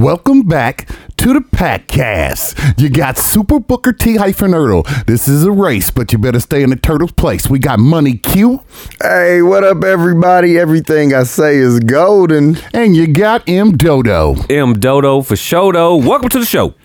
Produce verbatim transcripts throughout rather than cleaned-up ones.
Welcome back to the Packcast. You got Super Booker T hyphen Ertl. This is a race, but you better stay in the turtle's place. We got Money Q. Hey, what up, everybody? Everything I say is golden. And you got M Dodo. M Dodo for Shodo. Welcome to the show.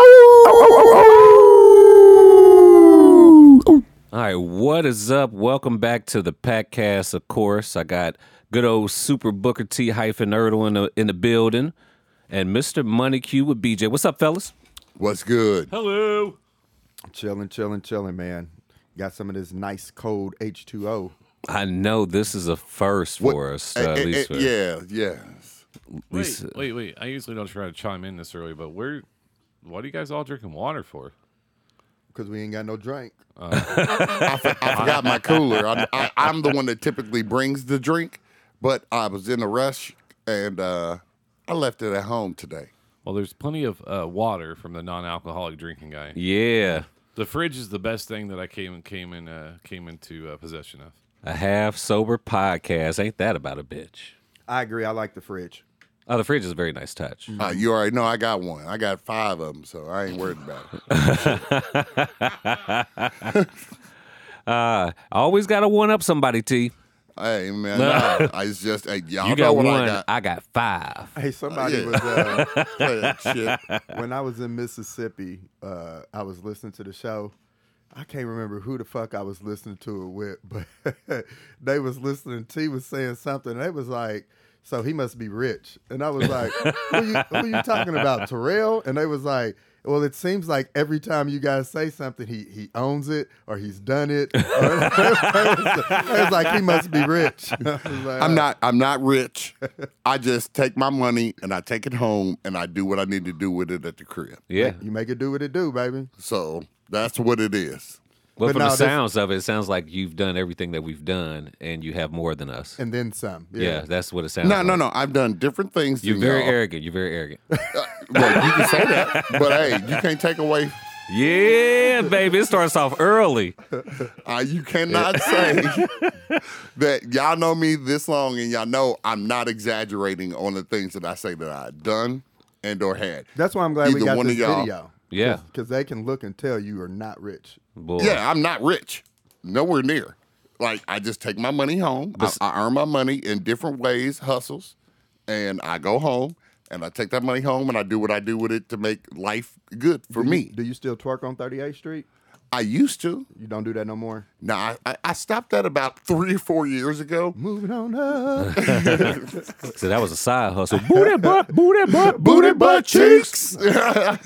All right, what is up? Welcome back to the Packcast, of course. I got good old Super Booker T hyphen Ertl in the, in the building. And Mister Money Q with B J. What's up, fellas? What's good? Hello. Chilling, chilling, chilling, man. Got some of this nice cold H two O. I know this is a first for what? us. Uh, uh, at least uh, for, yeah, yeah. Wait, wait, wait. I usually don't try to chime in this early, but where, what are you guys all drinking water for? Because we ain't got no drink. Uh, I, for, I forgot my cooler. I, I, I'm the one that typically brings the drink, but I was in a rush, and uh, I left it at home today. Well, there's plenty of uh, water from the non-alcoholic drinking guy. Yeah. The fridge is the best thing that I came came in uh, came into uh, possession of. A half sober podcast. Ain't that about a bitch? I agree. I like the fridge. Oh, the fridge is a very nice touch. Uh, you already know I got one. I got five of them, so I ain't worried about it. uh, I always got to one up somebody, T. Hey, man, nah, I it's just, hey, y'all you know got what one, I got. I got five. Hey, somebody Uh, yeah. was, uh, Play that shit. when I was in Mississippi, uh, I was listening to the show. I can't remember who the fuck I was listening to it with, but they was listening. T was saying something. And they was like, so he must be rich. And I was like, who, you, who you talking about, Terrell? And they was like, well, it seems like every time you guys say something, he he owns it or he's done it. It's like he must be rich. Like, I'm not. I'm not rich. I just take my money and I take it home and I do what I need to do with it at the crib. Yeah. You make it do what it do, baby. So that's what it is. Well, But from no, the this- sounds of it, it sounds like you've done everything that we've done, and you have more than us. And then some. Yeah, Yeah. that's what it sounds No, like. no, no. I've done different things. You're than very y'all. arrogant. You're very arrogant. Uh, well, you can say that, but hey, you can't take away. Yeah, baby. It starts off early. Uh, you cannot say that y'all know me this long and y'all know I'm not exaggerating on the things that I say that I've done and or had. That's why I'm glad we Either got one this of y'all. video. Yeah. Because they can look and tell you are not rich. Boy. Yeah, I'm not rich. Nowhere near. Like, I just take my money home. I, I earn my money in different ways, hustles, and I go home, and I take that money home, and I do what I do with it to make life good for Do you- me. Do you still twerk on thirty-eighth Street? I used to. You don't do that no more? Now, I, I, I stopped that about three or four years ago. Moving on up. So that was a side hustle. Booty butt, booty butt, Booty butt cheeks. You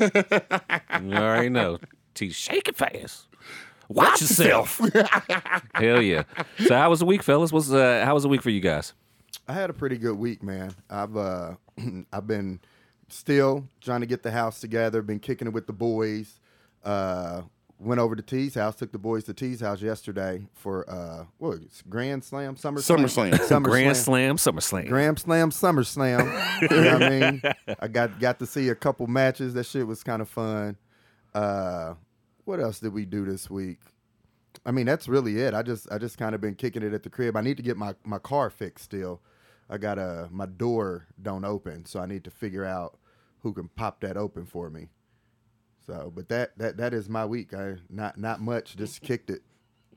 already know. T, shake it fast. Watch yourself. Hell yeah. So how was the week, fellas? What's uh, how was the week for you guys? I had a pretty good week, man. I've uh, I've been still trying to get the house together. Been kicking it with the boys. Uh, went over to T's house. Took the boys to T's house yesterday for uh, what? It's Grand Slam, Summer Slam, SummerSlam. Summer Grand Slam. Slam, Summer Slam. Grand Slam, Summer Slam. You know what I mean? I got got to see a couple matches. That shit was kind of fun. Uh, what else did we do this week? I mean, that's really it. I just I just kind of been kicking it at the crib. I need to get my, my car fixed still. I got a my door don't open, so I need to figure out who can pop that open for me. So, but that that that is my week. I not not much. Just kicked it.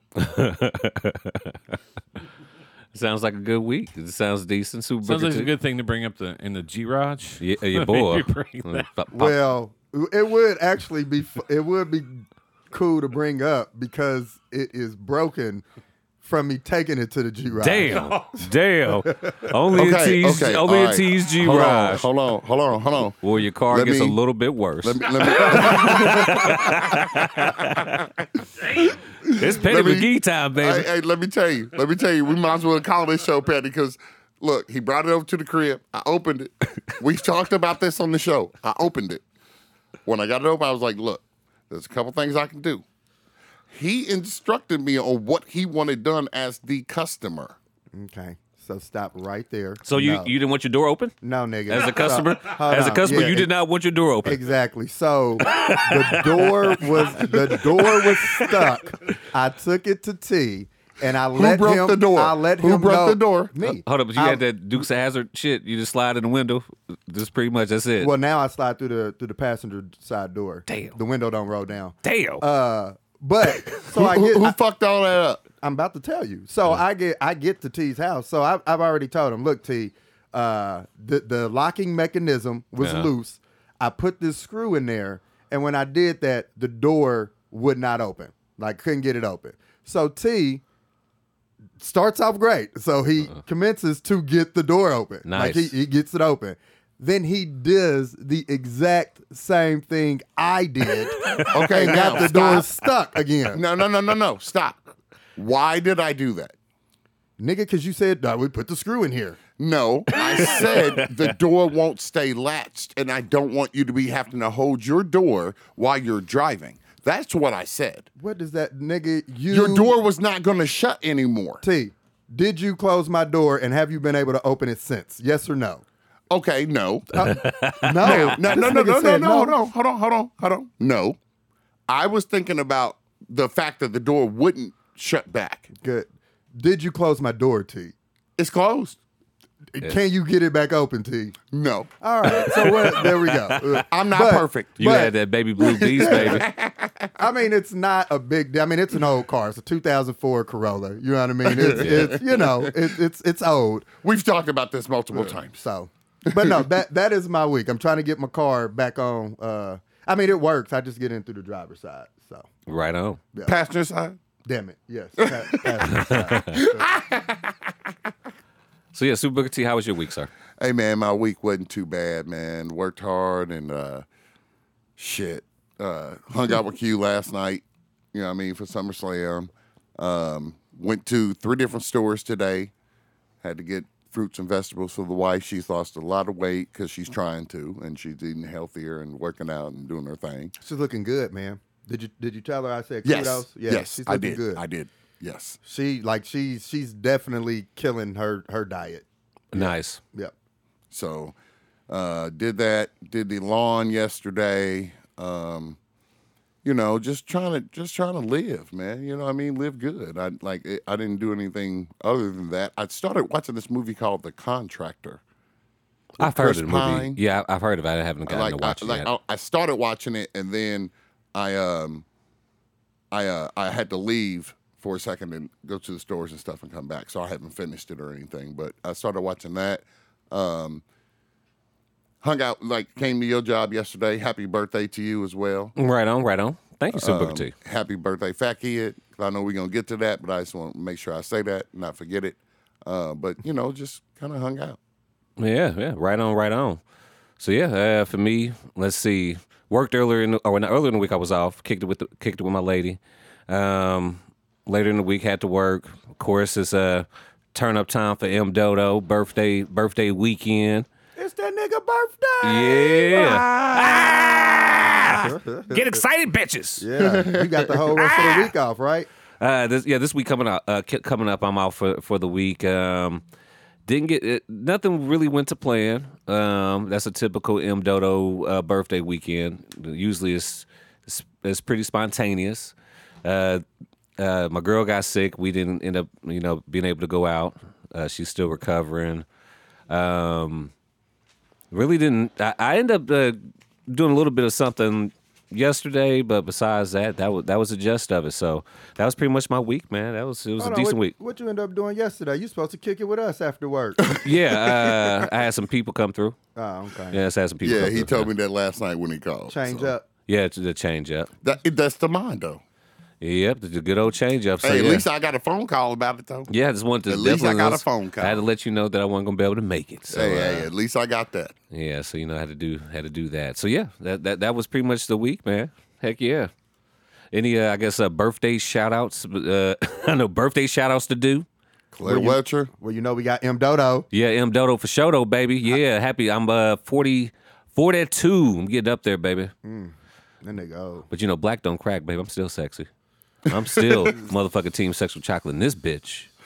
Sounds like a good week. It sounds decent. Super Sounds Booker like a T. good thing to bring up the in the G-Raj. Yeah, your boy. You bring that. Pop- pop- Well, it would actually be fu- it would be cool to bring up because it is broken from me taking it to the G-Ride. Damn, damn. Only a Okay, T's, okay, only all a right. T's G Hold on, Raj. hold on, hold on, hold on. Or your car Let gets me- a little bit worse. Let me, let me, It's Petty let me- McGee time, baby. hey, hey, let me tell you. Let me tell you. We might as well call this show Petty because, look, he brought it over to the crib. I opened it. We talked about this on the show. I opened it. When I got it open, I was like, look, there's a couple things I can do. He instructed me on what he wanted done as the customer. Okay, so stop right there. So you, No. you didn't want your door open? no nigga As a So- customer? hold As a on. customer, Yeah, you ex- did not want your door open. Exactly. So the door was the door was stuck. I took it to T. and I Who let broke him. the door? I let Who him broke know, the door? Me. Hold up, but you I- had that Dukes of Hazzard shit. You just slide in the window. Just pretty much that's it. Well, now I slide through the through the passenger side door. Damn. The window don't roll down. Damn. Uh, but so Who, I who, get. who I, fucked all that up? I'm about to tell you. So I get I get to T's house. So I've, I've already told him, look, T, uh, the the locking mechanism was Yeah. loose. I put this screw in there, and when I did that, the door would not open. Like couldn't get it open. So T starts off great. So he Uh-huh. commences to get the door open. Nice. Like he, he gets it open. Then he does the exact same thing I did. Okay, and now got the door stop. stuck again. No, no, no, no, no. Stop. Why did I do that? Nigga, because you said, no, we put the screw in here. No, I said the door won't stay latched, and I don't want you to be having to hold your door while you're driving. That's what I said. What does that nigga you Your door was not going to shut anymore. T, did you close my door and have you been able to open it since? Yes or no? Okay, no. No. No, no, This no, no, nigga no, no, said no, hold on, hold on, hold on, hold on. No. I was thinking about the fact that the door wouldn't shut back. Good. Did you close my door, T? It's closed. Can you get it back open, T? No. All right. So what, there we go. Uh, I'm not But- perfect. you but- had that baby blue beast, baby. I mean, it's not a big. I mean, it's an old car. It's a two thousand four Corolla. You know what I mean? It's, it's you know, it's it's it's old. We've talked about this multiple times. So, but no, that that is my week. I'm trying to get my car back on. Uh, I mean, it works. I just get in through the driver's side. So, Right on. Passenger side? damn it, yes. Pa- passenger side. So yeah, Super Booker T, how was your week, sir? Hey, man, my week wasn't too bad, man. Worked hard and uh, shit. Uh, hung out with Q last night, you know what I mean, for SummerSlam. Um, went to three different stores today. Had to get fruits and vegetables for the wife. She's lost a lot of weight because she's trying to, and she's eating healthier and working out and doing her thing. She's looking good, man. Did you did you tell her I said Yes, kudos? Yeah, yes, she's I looking did. good. I did. Yes. She like she's she's definitely killing her her diet. Nice. Yep. So uh, did that. Did the lawn yesterday. Um, you know, just trying to just trying to live, man. You know what I mean? Live good. I like it, I didn't do anything other than that. I started watching this movie called The Contractor. I've Chris heard of the movie. Pine. Yeah, I- I've heard of it. I haven't gotten like to watch I, it like yet. I, I started watching it and then I um I uh I had to leave for a second and go to the stores and stuff and come back. So I haven't finished it or anything. But I started watching that. Um hung out like came to your job yesterday. Happy birthday to you as well. Right on, right on. Thank you, Super Booker Um, T. happy birthday, Fat Kid. I know we're gonna get to that, but I just want to make sure I say that, and not forget it. Uh, but you know, just kind of hung out. Yeah, yeah, right on, right on. So yeah, uh, for me, let's see. Worked earlier in the, or not, earlier in the week I was off. Kicked it with the, kicked it with my lady. Um, later in the week had to work. Of course, it's a uh, turn up time for M Dodo birthday birthday weekend. It's that nigga birthday. Yeah. Ah! Get excited, bitches. Yeah. You got the whole rest of the week off, right? Uh, this yeah, this week coming up, uh, ki- coming up, I'm out for for the week. Um, didn't get it, nothing really went to plan. Um, that's a typical M Dodo uh, birthday weekend. Usually it's, it's it's pretty spontaneous. Uh, uh, my girl got sick. We didn't end up, you know, being able to go out. Uh, she's still recovering. Um, really didn't. I, I ended up uh, doing a little bit of something yesterday, but besides that, that was that was the gist of it. So that was pretty much my week, man. That was it was Hold a on, decent what, week. What you end up doing yesterday? You supposed to kick it with us after work. Yeah, uh, I had some people come through. Oh, okay. Yeah, I had some people. Yeah, come he through. told me that last night when he called. Change so. up. Yeah, it's the change up. That, that's the mind, though. Yep, the good old change up. So, Hey, at yeah. least I got a phone call about it, though. yeah, I just wanted to. At least I definitely got a was- phone call. I had to let you know that I wasn't gonna be able to make it. So, hey, uh, hey, at least I got that. yeah, so you know, I had to do had to do that. So yeah, that that that was pretty much the week, man. Heck yeah. Any, uh, I guess, uh, birthday shout outs? Uh, I know birthday shout outs to do. Claire Welcher. Well, you know we got M Dodo. Yeah, M Dodo for show though, baby. Yeah, happy. I'm uh forty, forty-two. I'm getting up there, baby. That nigga old. But you know, black don't crack, baby. I'm still sexy. I'm still motherfucking team sexual chocolate in this bitch.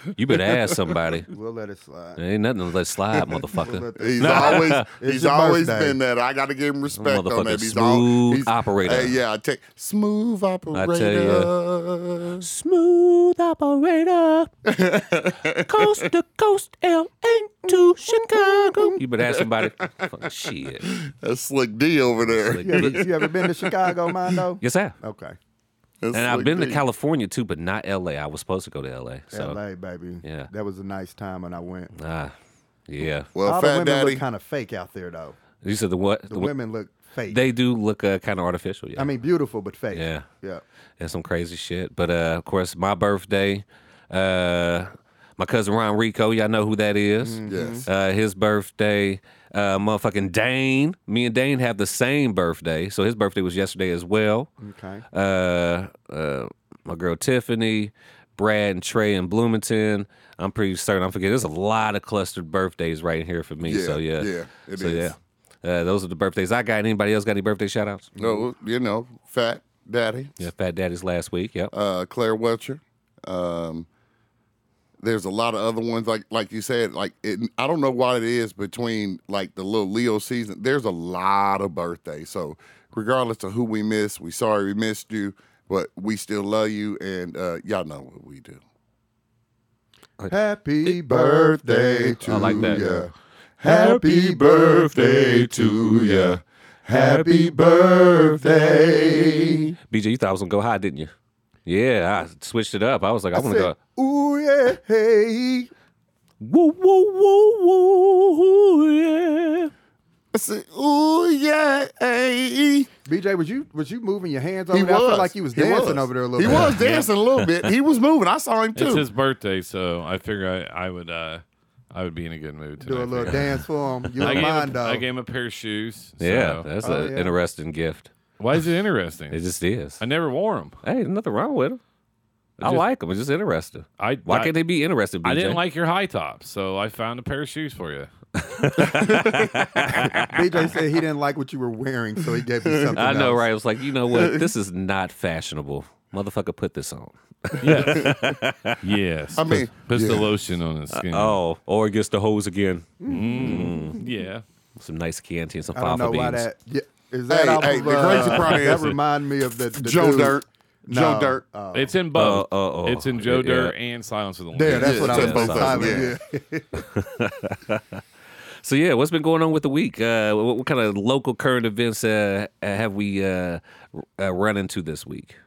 You better ask somebody. We'll let it slide. There ain't nothing to let slide, We'll motherfucker. let the- He's always It's he's your always birthday. been that. I got to give him respect on Motherfucker, that. He's smooth al- he's, operator. Hey, yeah, I take smooth operator. I tell Smooth operator. Coast to coast, L A to Chicago. You better ask somebody. Fuck, shit. That's Slick D over there. Slick You ever, you ever been to Chicago, Mondo? Yes, I have. Okay. That's And I've Slick been to D. California too, but not L A. I was supposed to go to L A. So, L A, baby. Yeah. That was a nice time when I went. ah, yeah. Well, All the Fat women Daddy. look kind of fake out there, though. You said the what? The The- women look fake. They do look uh, kind of artificial. Yeah. I mean, beautiful, but fake. Yeah. Yeah. and some crazy shit. But uh, of course, my birthday, uh, my cousin Ron Rico, y'all know who that is. Yes. Uh, his birthday, uh, motherfucking Dane. Me and Dane have the same birthday, so his birthday was yesterday as well. Okay. Uh, uh, my girl Tiffany, Brad and Trey in Bloomington. I'm pretty certain. I'm forgetting. There's a lot of clustered birthdays right here for me. Yeah, so yeah, yeah, it so is. yeah. Uh, those are the birthdays I got. Anybody else got any birthday shout outs? No, you know, Fat Daddy, Yeah, Fat Daddy's last week. Yep. uh, Claire Welcher. Um, there's a lot of other ones like like you said. Like it, I don't know what it is between like the little Leo season. There's a lot of birthdays. So regardless of who we miss, we sorry we missed you, but we still love you, and uh, y'all know what we do. Happy birthday to I like that. ya. Happy birthday to ya. Happy birthday. B J, you thought I was gonna go high, didn't you? Yeah, I switched it up. I was like, I, I want to go. said, ooh yeah, hey. Woo woo woo woo yeah. I said, ooh yeah, hey. B J, was you was you moving your hands over He there? was. I feel like he was He dancing was. over there a little He bit. was dancing a little bit. He was moving. I saw him It's too. his birthday, so I figure I, I would uh, I would be in a good mood tonight. Do a little dance for him. You I don't gave, mind him, though. I gave him a pair of shoes. Yeah, so- that's Oh, an yeah. interesting gift. Why is it interesting? It just is. I never wore them. Hey, there's nothing wrong with them. I just- like them. It's just interesting. I Why I, can't they be interested, B J? I didn't like your high tops, so I found a pair of shoes for you. B J said he didn't like what you were wearing, so he gave you something I know, else. right? I was like, you know what? This is not fashionable. Motherfucker, put this on. Yes. yes. I mean, Puts the yeah. lotion on his skin. Oh, or against the hose again. Yeah. Some nice Chianti and some I don't fava know why beans. that. Yeah, is that Hey, off hey, of, the uh, crazy part that is- remind me of the, the Joe dude. Dirt. No. Joe Dirt. Oh. It's in both. Oh, oh, oh. It's in Joe Yeah, Dirt yeah. and Silence of the There, Lambs. that's what I Yeah, was both of them, silent. Yeah. So yeah, what's been going on with the week? Uh, what, what kind of local current events uh, have we uh, uh, run into this week?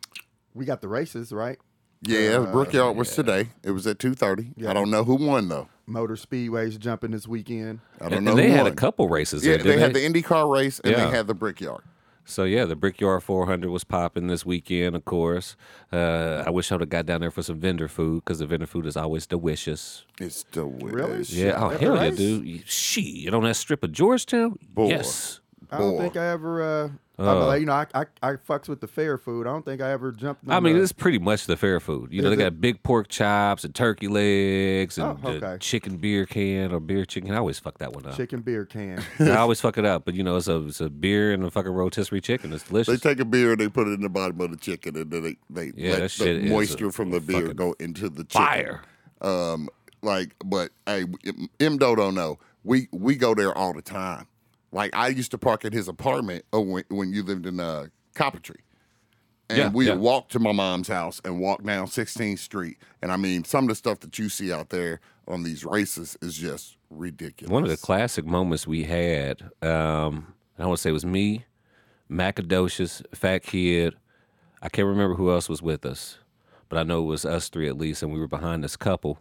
We got the races, right? Yeah, Brookyard was today. It was at two thirty. Yeah. I don't know who won though. Motor Speedway's jumping this weekend. I don't And know they who had won. a couple races. Yeah, there, they didn't had the IndyCar race and Yeah. they had the Brickyard. So yeah, the Brickyard four hundred was popping this weekend, of course. Uh, I wish I would have got down there for some vendor food because the vendor food is always delicious. It's delicious. Really? Yeah, oh At the hell yeah, race? dude. Shit, on that strip of Georgetown? Boy. Yes. I don't Boy. think I ever. Uh, I Uh. mean, like, you know, I, I I fucks with the fair food. I don't think I ever jumped. In I mean, the, it's pretty much the fair food. You know, Is they it? got big pork chops and turkey legs and Oh, the okay. chicken beer can or beer chicken. I always fuck that one up. chicken beer can. I always fuck it up, but you know, it's a it's a beer and a fucking rotisserie chicken. It's They delicious. take a beer and they put it in the bottom of the chicken and then they, they Yeah, let that shit the is moisture a from the beer fucking go into the chicken. Fire. Um, like, but hey, M Do don't know. We we go there all the time. Like I used to park at his apartment oh, when, when you lived in uh, Coppertree. And Yeah, we yeah. would walk to my mom's house and walk down sixteenth Street. And I mean, some of the stuff that you see out there on these races is just ridiculous. One of the classic moments we had, um, I want to say it was me, Macadocious, Fat Kid. I can't remember who else was with us, but I know it was us three at least, and we were behind this couple,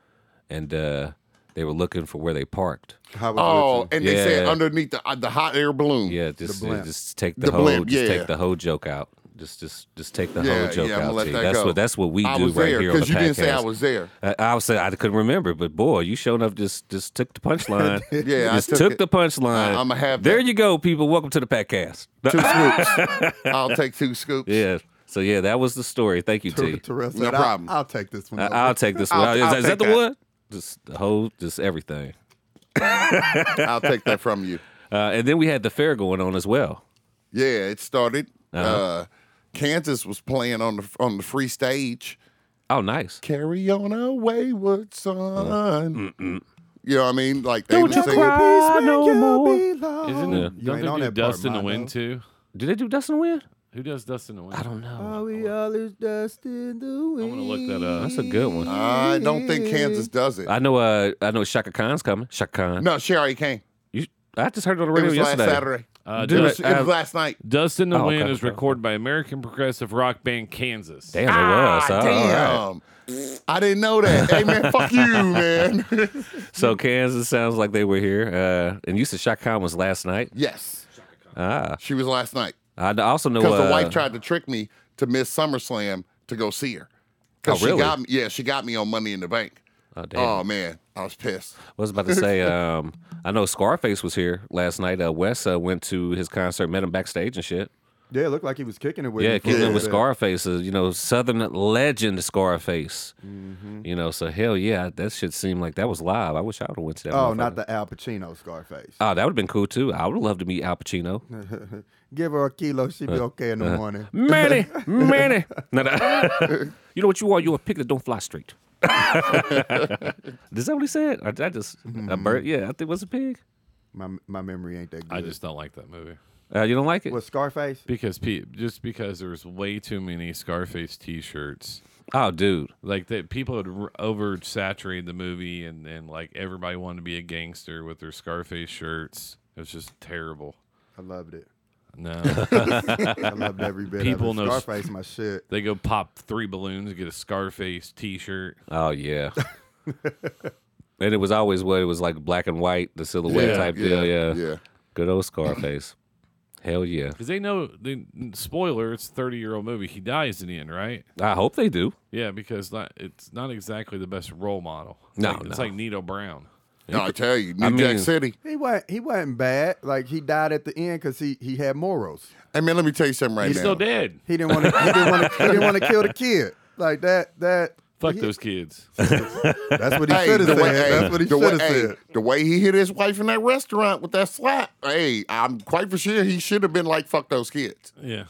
and uh, they were looking for where they parked. How was Oh, with and they said Yeah. underneath the uh, the hot air balloon. Yeah, just The blimp. just take the, The whole blimp, just yeah. take the whole joke out. Just just just take the Yeah, whole joke yeah, I'm gonna out. let T. that That's go. what that's what we I do was right there here on the because you didn't say I podcast. was there. I, I was say I couldn't remember, but boy, you showing up just just took the punchline. Yeah, I just took took, it. the punchline. I- I'ma have there that. you go, people. Welcome to the podcast. Two scoops. I'll take two scoops. Yeah. So yeah, that was the story. Thank you, Ter- T. Terrell said, No "I'll- problem. I'll take this one. I- over." I'll take this one. I'll- is, I'll is that take the that. one? Just the whole, just everything. I'll take that from you. Uh, and then we had the fair going on as well. Yeah, it started. uh Uh-huh. Kansas was playing on the on the free stage. Oh, nice. Carry on a wayward son. Mm-mm. You know what I mean? Like they Don't would you sing cry no more. Isn't Yeah. it? You Don't ain't they on do that Dust part, in the Mondo. Wind too? Did they do Dust in the Wind? Who does Dust in the Wind? I don't know. Are we all is dust in the wind? I'm gonna look that up. That's a good one. I don't think Kansas does it. I know. Uh, I know Shaka Khan's coming. Shaka Khan. No, she already came. You, I just heard it on the It radio was last yesterday. Saturday. Uh, It Dude, was, Dust, it was uh, last night. Dust in the Oh, Wind okay, is okay. recorded by American progressive rock band Kansas. Damn, it was. Ah, Oh, all right. damn. I didn't know that. Hey, man, fuck you, man. So Kansas sounds like they were here. Uh, and you said Shaka Khan was last night. Yes, Ah, she was last night. I also know Because uh, the wife tried to trick me to miss SummerSlam to go see her. 'Cause Oh, really? She got me, yeah, she got me on Money in the Bank. Oh, damn. Oh, man, I was pissed. I was about to say, um, I know Scarface was here last night. Uh, Wes uh, went to his concert, met him backstage and shit. Yeah, it looked like he was kicking it with Yeah, him for a kicking little with bit. Scarface, uh, you know, Southern legend Scarface. Mm-hmm. You know, so hell yeah, that shit seemed like that was live. I wish I would have went to that. Oh, motherfucker. not the Al Pacino Scarface. Oh, that would have been cool too. I would have loved to meet Al Pacino. Give her a kilo, she'd Uh, be okay in the morning. Manny, Manny. No, no. You know what you are? You're a pig that don't fly straight. Is that what he said? I, I just a bird. Yeah, I think it was a pig. My my memory ain't that good. I just don't like that movie Uh, you don't like it? What, Scarface? because pe- just because there's way too many Scarface T-shirts. Oh, dude. Like that, people had r- oversaturated the movie, and and like everybody wanted to be a gangster with their Scarface shirts. It was just terrible. I loved it. No, I loved every bit People of it. know- Scarface, my shit. they go pop three balloons and get a Scarface T-shirt. Oh yeah. And it was always what it was like black and white, the silhouette Yeah, type deal. Yeah. Yeah. Good old Scarface. Hell yeah. Because they know, they, spoiler, it's a thirty-year-old movie. He dies in the end, right? I hope they do. Yeah, because not, it's not exactly the best role model. No, Like, It's no. like Nito Brown. No, I tell you, New I Jack mean- City. He wasn't he wasn't bad. Like he died at the end because he he had morals. Hey, man, let me tell you something right He's now. still dead. He didn't want to he didn't want to he didn't want to kill the kid. Like that that Fuck he- those kids. That's what he Hey, should have the said. way, hey, That's what he the way- should have hey, said. the way he hit his wife in that restaurant with that slap, hey, I'm quite for sure he should have been like, fuck those kids. Yeah.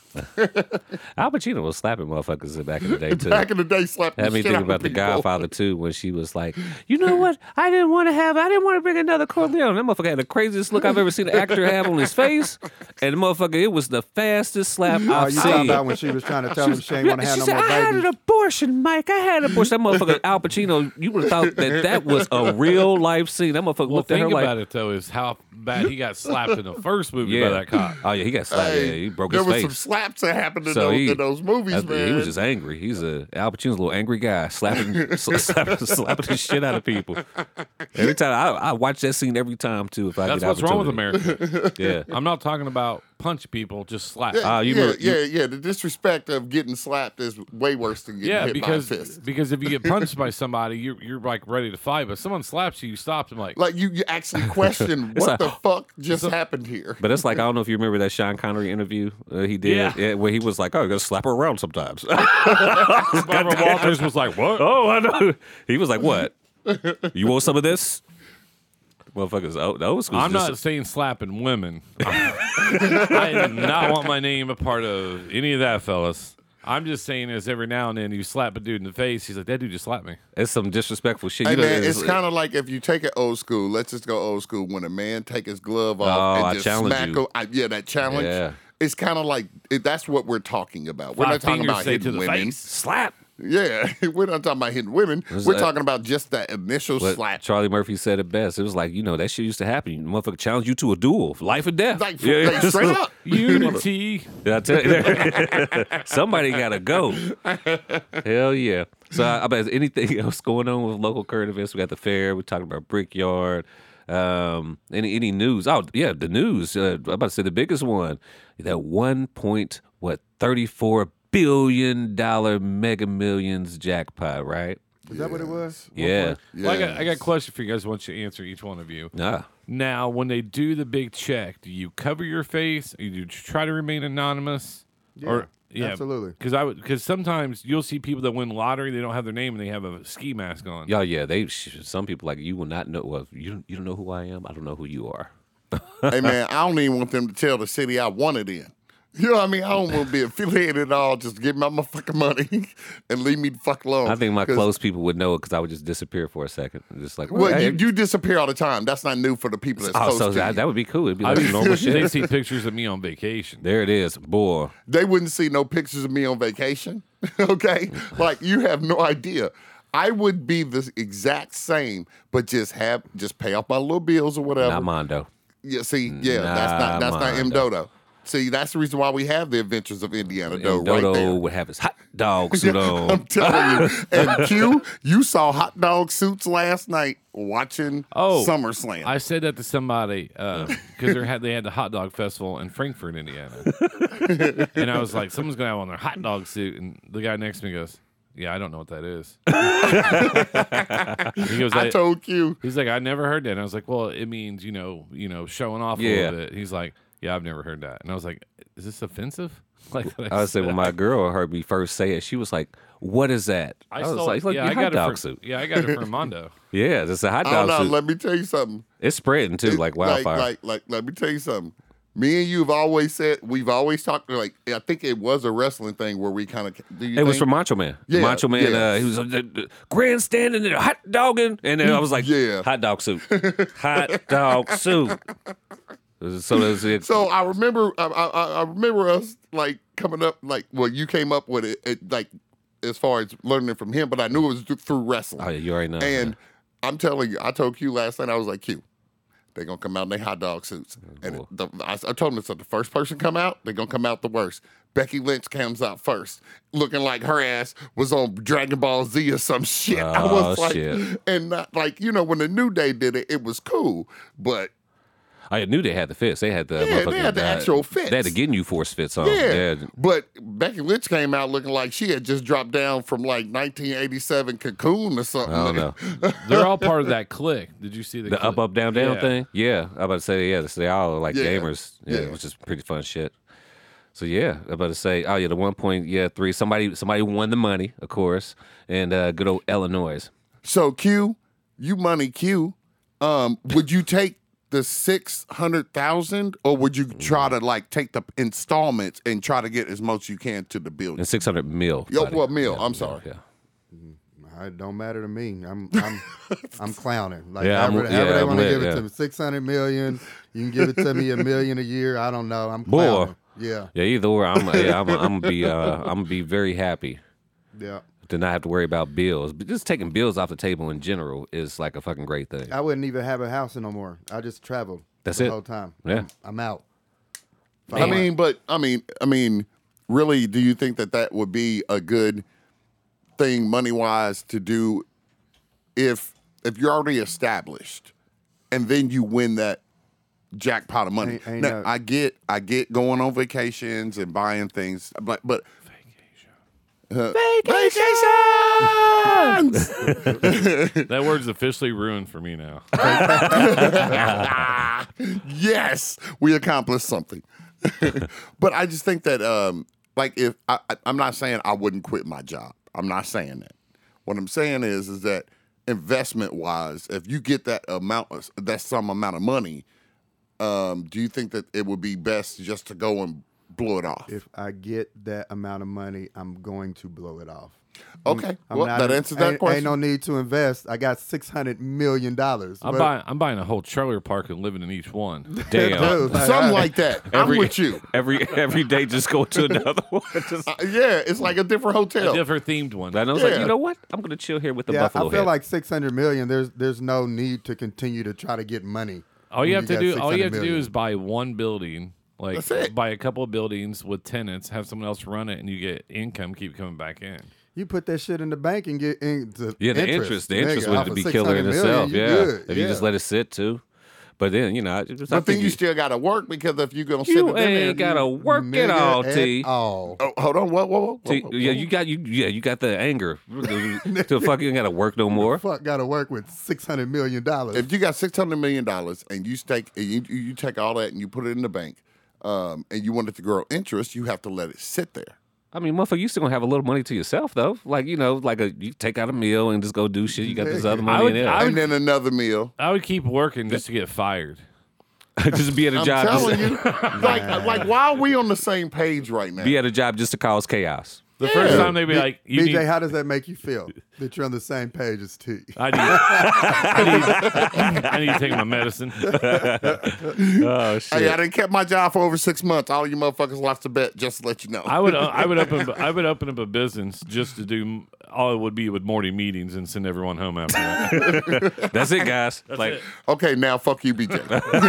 Al Pacino was slapping motherfuckers back in the day too. Back in the day, slapped Had the me shit think out of about the people. Godfather too, when she was like, "You know what? I didn't want to have. I didn't want to bring another Corleone." That motherfucker had the craziest look I've ever seen an actor have on his face, and the motherfucker, it was the fastest slap Oh, I've you talking seen. about when she was trying to tell him she ain't want to Yeah, have she no said, more "I had babies? an abortion, Mike. I had an abortion." That motherfucker, Al Pacino, you would have thought that that was a real life scene. That motherfucker Well, looked at her think like, about it though, is how bad he got slapped in the first movie "Yeah, by that cop. Oh yeah, he got slapped. Hey, yeah, he broke there his was face." some slaps that happened in, So those, he- in those movies, That's- man. He was just angry. He's a Al Pacino's a little angry guy, slapping, sla- slapping, slapping the shit out of people. Every time I, I watch that scene every time too. If I That's get what's wrong with opportunity. America. Yeah. I'm not talking about punch people, just slap. yeah, Ah, you yeah, remember- you- yeah, yeah. The disrespect of getting slapped is way worse than getting Yeah, hit because by a fist. because if you get punched by somebody, you're you're like ready to fight. But someone slaps you, you stop and like, Like you, you actually question what like- the fuck just happened here. But it's like I don't know if you remember that Sean Connery interview uh, he did, Yeah. yeah, where he was like, "Oh, I gotta slap her around sometimes." Barbara Walters was like, what? oh, I know. He was like, "What? You want some of this?" Motherfuckers, oh, the old school. I'm not saying slapping women. I do not want my name a part of any of that, fellas. I'm just saying is every now and then you slap a dude in the face, he's like, that dude just slapped me. It's some disrespectful shit. Hey You know, man, it's kind of like if you take it old school. Let's just go old school. When a man take his glove off Oh, and I just challenge smack you. him, I, yeah, that challenge. Yeah. It's kind of like it, that's what we're talking about. We're Five not talking fingers about say to hitting the women. face. slap. Yeah, we're not talking about hitting women. Was We're that- talking about just that initial But slap. Charlie Murphy said it best. It was like, you know, that shit used to happen. The motherfucker challenged you to a duel, life or death. Like, like straight up. Unity. Yeah, I tell you, somebody gotta go. Hell yeah. So I, I bet anything else going on with local current events? We got the fair. We're talking about Brickyard. Um, any any news? Oh yeah, the news. Uh, I'm about to say the biggest one. That one point what thirty four billion dollar Mega Millions jackpot, right? Is that what it was? Yeah. Yeah. Well, I got I got a question for you guys. I want you to answer each one of you. Ah. Now, when they do the big check, do you cover your face? Or do you try to remain anonymous? Yeah, or yeah, absolutely. Because I would because sometimes you'll see people that win lottery, they don't have their name and they have a ski mask on. Yeah, yeah. They some people like you will not know. Well, you you don't know who I am. I don't know who you are. Hey man, I don't even want them to tell the city I won it in. You know what I mean? I don't want to be affiliated at all. Just give me my fucking money and leave me the fuck alone. I think my 'Cause- close people would know it because I would just disappear for a second. Just like, Well, hey, you, you disappear all the time. That's not new for the people that's oh, close so to that, you. that would be cool. It'd be I like mean, normal they shit. see pictures of me on vacation. There it is, boy. They wouldn't see no pictures of me on vacation. Okay? Like, you have no idea. I would be the exact same, but just have just pay off my little bills or whatever. Not Mondo. Yeah, see, yeah, that's not that's not M Mondo. Dodo. See, that's the reason why we have the Adventures of Indiana Doe And right Dodo there. would have his hot dog suit on. I'm telling you. And Q, you saw hot dog suits last night watching Oh, SummerSlam. I said that to somebody because they had they had the hot dog festival in Frankfurt, Indiana, and I was like, someone's gonna have on their hot dog suit, and the guy next to me goes, "Yeah, I don't know what that is." He goes, I I, told Q. he's like, "I never heard that." And I was like, "Well, it means you know, you know, showing off a Yeah. little bit." He's like, "Yeah, I've never heard that," and I was like, "Is this offensive?" Like what I would say when my girl heard me first say it, she was like, "What is that?" I, was stole, like, "Look, yeah, your I hot got dog it from, suit." Yeah, I got it from Mondo. Yeah, it's a hot I don't dog know. suit. Let me tell you something. It's spreading too, like wildfire. Like, like, like, let me tell you something. Me and you have always said, we've always talked, like, I think it was a wrestling thing where we kind of, do you it was think? from Macho Man. Yeah, Macho Man, yeah. uh, he was uh, uh, grandstanding and hot dogging, and then I was like, Yeah. hot dog suit, hot dog suit. So there's it. So I remember, I, I, I remember us like coming up, like, well, you came up with it, it, like, as far as learning it from him, but I knew it was th- through wrestling. Oh, yeah, you already know. And I'm telling you, I told Q last night, I was like, Q, they're going to come out in their hot dog suits. And boy. the, I, I told him, so the first person come out, they're going to come out the worst. Becky Lynch comes out first, looking like her ass was on Dragon Ball Z or some shit. I was Oh, like, shit. and not, like, you know, when the New Day did it, it was cool. But I knew they had the fits. They had the Yeah, they motherfucking, had the uh, actual fits. They had the Ginyu Force fits on. yeah. But Becky Lynch came out looking like she had just dropped down from like nineteen eighty-seven Cocoon or something. I don't know. They're all part of that clique. Did you see the, The clique? up, up, down, down Yeah. thing? Yeah. I'm about to say, yeah, they all are like Yeah. gamers. Yeah, Yeah. which is pretty fun shit. So yeah, I'm about to say, oh yeah, the one point, yeah, three. Somebody somebody won the money, of course. And uh, good old Illinois. So Q, you money Q, um, would you take the six hundred thousand, or would you try to like take the installments and try to get as much you can to the building? And six hundred mil. Yo, buddy. well, mil, I'm Yeah, sorry. Yeah. It don't matter to me. I'm I'm I'm clowning. Like Yeah, I'm- however, yeah, however they I'm want to lit, give it yeah. to me. Six hundred million. You can give it to me a million a year. I don't know. I'm Boy. clowning. Yeah. Yeah, either or, I'm yeah, I'm, I'm gonna be uh, I'm gonna be very happy Yeah. to not have to worry about bills. But just taking bills off the table in general is like a fucking great thing. I wouldn't even have a house no more. I just travel. That's the it. whole time. Yeah. I'm, I'm out. I mean, but I mean, I mean, really, do you think that that would be a good thing money wise to do if if you're already established and then you win that jackpot of money? Ain't- ain't now, no- I get, I get going on vacations and buying things, but but uh, vacations. That word's officially ruined for me now. Yes, we accomplished something. But I just think that, um, like, if I, I, I'm not saying I wouldn't quit my job. I'm not saying that. What I'm saying is, is that investment wise, if you get that amount, of, that some amount of money, um, do you think that it would be best just to go and blow it off? If I get that amount of money, I'm going to blow it off. Okay, I'm well, not- that answers that ain't, question. Ain't no need to invest. I got six hundred million dollars. I'm buying. I'm buying a whole trailer park and living in each one. Damn. Something like that. Every, I'm with you. Every every day, just go to another one. Just, Uh, yeah, it's like a different hotel. A different themed one. and I was like, Yeah. you know what? I'm gonna chill here with the Yeah, buffalo I feel head. like six hundred million. There's there's no need to continue to try to get money. All you when have to got do, all you six hundred have to do million. is buy one building, like That's it. buy a couple of buildings with tenants, have someone else run it, and you get income keep coming back in. You put that shit in the bank and get into yeah, the interest. interest, the interest Nigga, off would of be killer in six hundred itself. million, Yeah, you good. if you just Yeah. let it sit too. But then you know, I, just, I But then think you still got to work because if you're gonna sit you it in there, ain't gotta work Nigga it all, at T. all. Oh, hold on, whoa, whoa, whoa, whoa, T, whoa, yeah, whoa. you got you. Yeah, you got the anger. To fuck, you ain't gotta work no more. Fuck, got to work with six hundred million dollars. If you got six hundred million dollars and you stake, and you, you take all that and you put it in the bank, um, and you want it to grow interest, you have to let it sit there. I mean, motherfucker, you still gonna have a little money to yourself though. Like you know, like a you take out a meal and just go do shit. You got this other money I would- in there. I and then another meal. I would keep working just to get fired. just be at a I'm job. telling Just, you, like, like, why are we on the same page right now? be at a job just to cause chaos. The first time they be like, you B J, need, how does that make you feel that you're on the same page as T? I need, I need, I need to take my medicine. Oh shit! Hey, I didn't kept my job for over six months. All you motherfuckers lost to bet. Just to let you know. I would, uh, I would open, I would open up a business just to do. All it would be with morning meetings and send everyone home after that. That's it, guys. like, it. Okay, now fuck you, B J.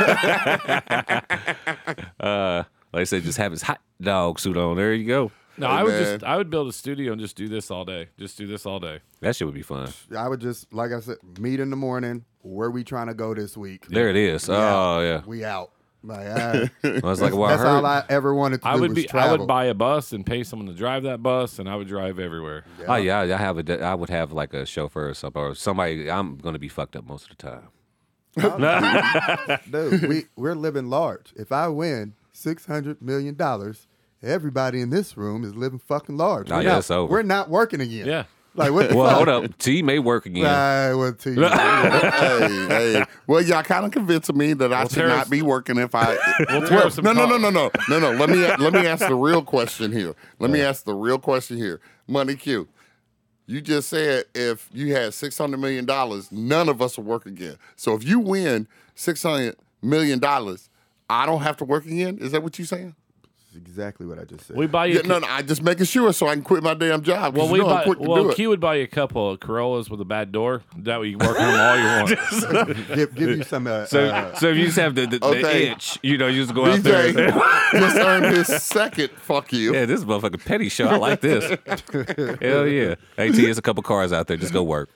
uh, like I said, just have his hot dog suit on. There you go. No, Hey, I would man. just, I would build a studio and just do this all day. Just do this all day. That shit would be fun. I would just, like I said, meet in the morning. Where we trying to go this week? There it is. We Oh out. yeah. We out. Like, I, I was like, well, I that's heard. all I ever wanted to I do would was be, travel. I would buy a bus and pay someone to drive that bus, and I would drive everywhere. Oh yeah, I have a. I would have like a chauffeur or something, or somebody. I'm gonna be fucked up most of the time. Dude, we, we're living large. If I win six hundred million dollars, everybody in this room is living fucking large. Oh, We're yeah, not, it's over. We're not working again. Yeah. Like, what the Well, fuck? hold up. T may work again. Right, what to you? hey, hey. Well, y'all kind of convincing me that I should tariffs- not be working if I. We'll Well, tariff some no, no, co- no, no, no, no, no. Let me let me ask the real question here. Let me ask the real question here. Money Q, you just said if you had six hundred million dollars, none of us will work again. So if you win six hundred million dollars, I don't have to work again. Is that what you're saying? That's exactly what I just said. We buy you. Yeah, no, no. I just making sure so I can quit my damn job. 'cause Well, you we know I'm buy. quick to do Well, it. Q would buy you a couple of Corollas with a bad door. That way you can work on them all you want. give, give you some. Uh, So, uh, so if you just have the, the, the Okay. itch, you know, you just go out B J there. just earned his second. Fuck you. Yeah, this is a motherfucking petty show. I like this. Hell yeah. Hey, T, there's a couple cars out there. Just go work.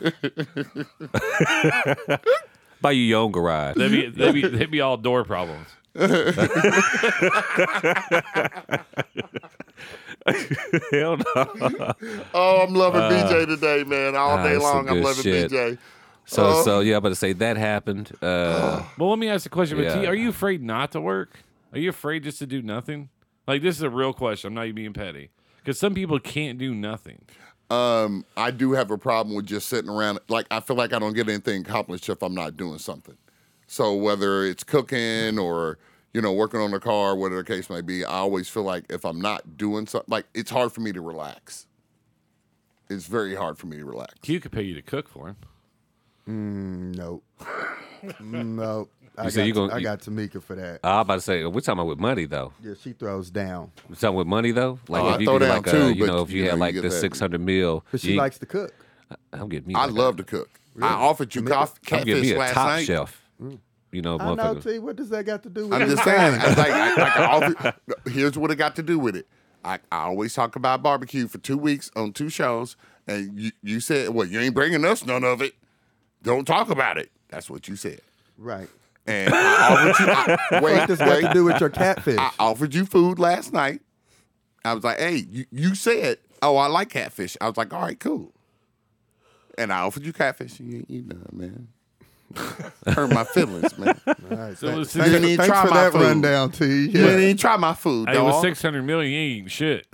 Buy you your own garage. They'd be, they'd be, they'd be all door problems. Hell no. Oh, I'm loving B J today, man. All ah, day that's some long, I'm good loving shit. B J. So, Oh. so yeah, I'm about to say that happened. Uh, Well, let me ask a question. But T, Yeah. are you afraid not to work? Are you afraid just to do nothing? Like, this is a real question. I'm not even being petty. Because some people can't do nothing. Um, I do have a problem with just sitting around. Like, I feel like I don't get anything accomplished if I'm not doing something. So whether it's cooking or, you know, working on the car, whatever the case may be, I always feel like if I'm not doing something, like, it's hard for me to relax. It's very hard for me to relax. Q could pay you to cook for him. mm, nope. nope. I, say got, you gonna- I you- got Tamika for that. I was about to say, we're talking about with money though. Yeah, she throws down. We're talking with money though. Like Oh, I if you throw get down like too, a, you but, know, if you, you know, had you like get the that- six hundred mil, But she you- likes to cook. I'm getting me. I like love a, to cook. I offered you coff- I'm getting me catfish a last top night. chef. You know, I know, motherfucker. T. What does that got to do with I'm it? just saying. I, like, I, like I offer, here's what it got to do with it. I, I always talk about barbecue for two weeks on two shows, and you, you said, well, you ain't bringing us none of it. Don't talk about it. That's what you said. Right. And I offered you, I, What wait, does that got wait. to do with your catfish? I offered you food last night. I was like, hey, you, you said, oh, I like catfish. I was like, all right, cool. And I offered you catfish. You ain't eating none, man. Hurt my feelings, man. All right. So it was thanks You for, didn't even thanks try for my that food. rundown, T. You Yeah. didn't even try my food, Hey, with dog. six hundred million, you ain't eating shit.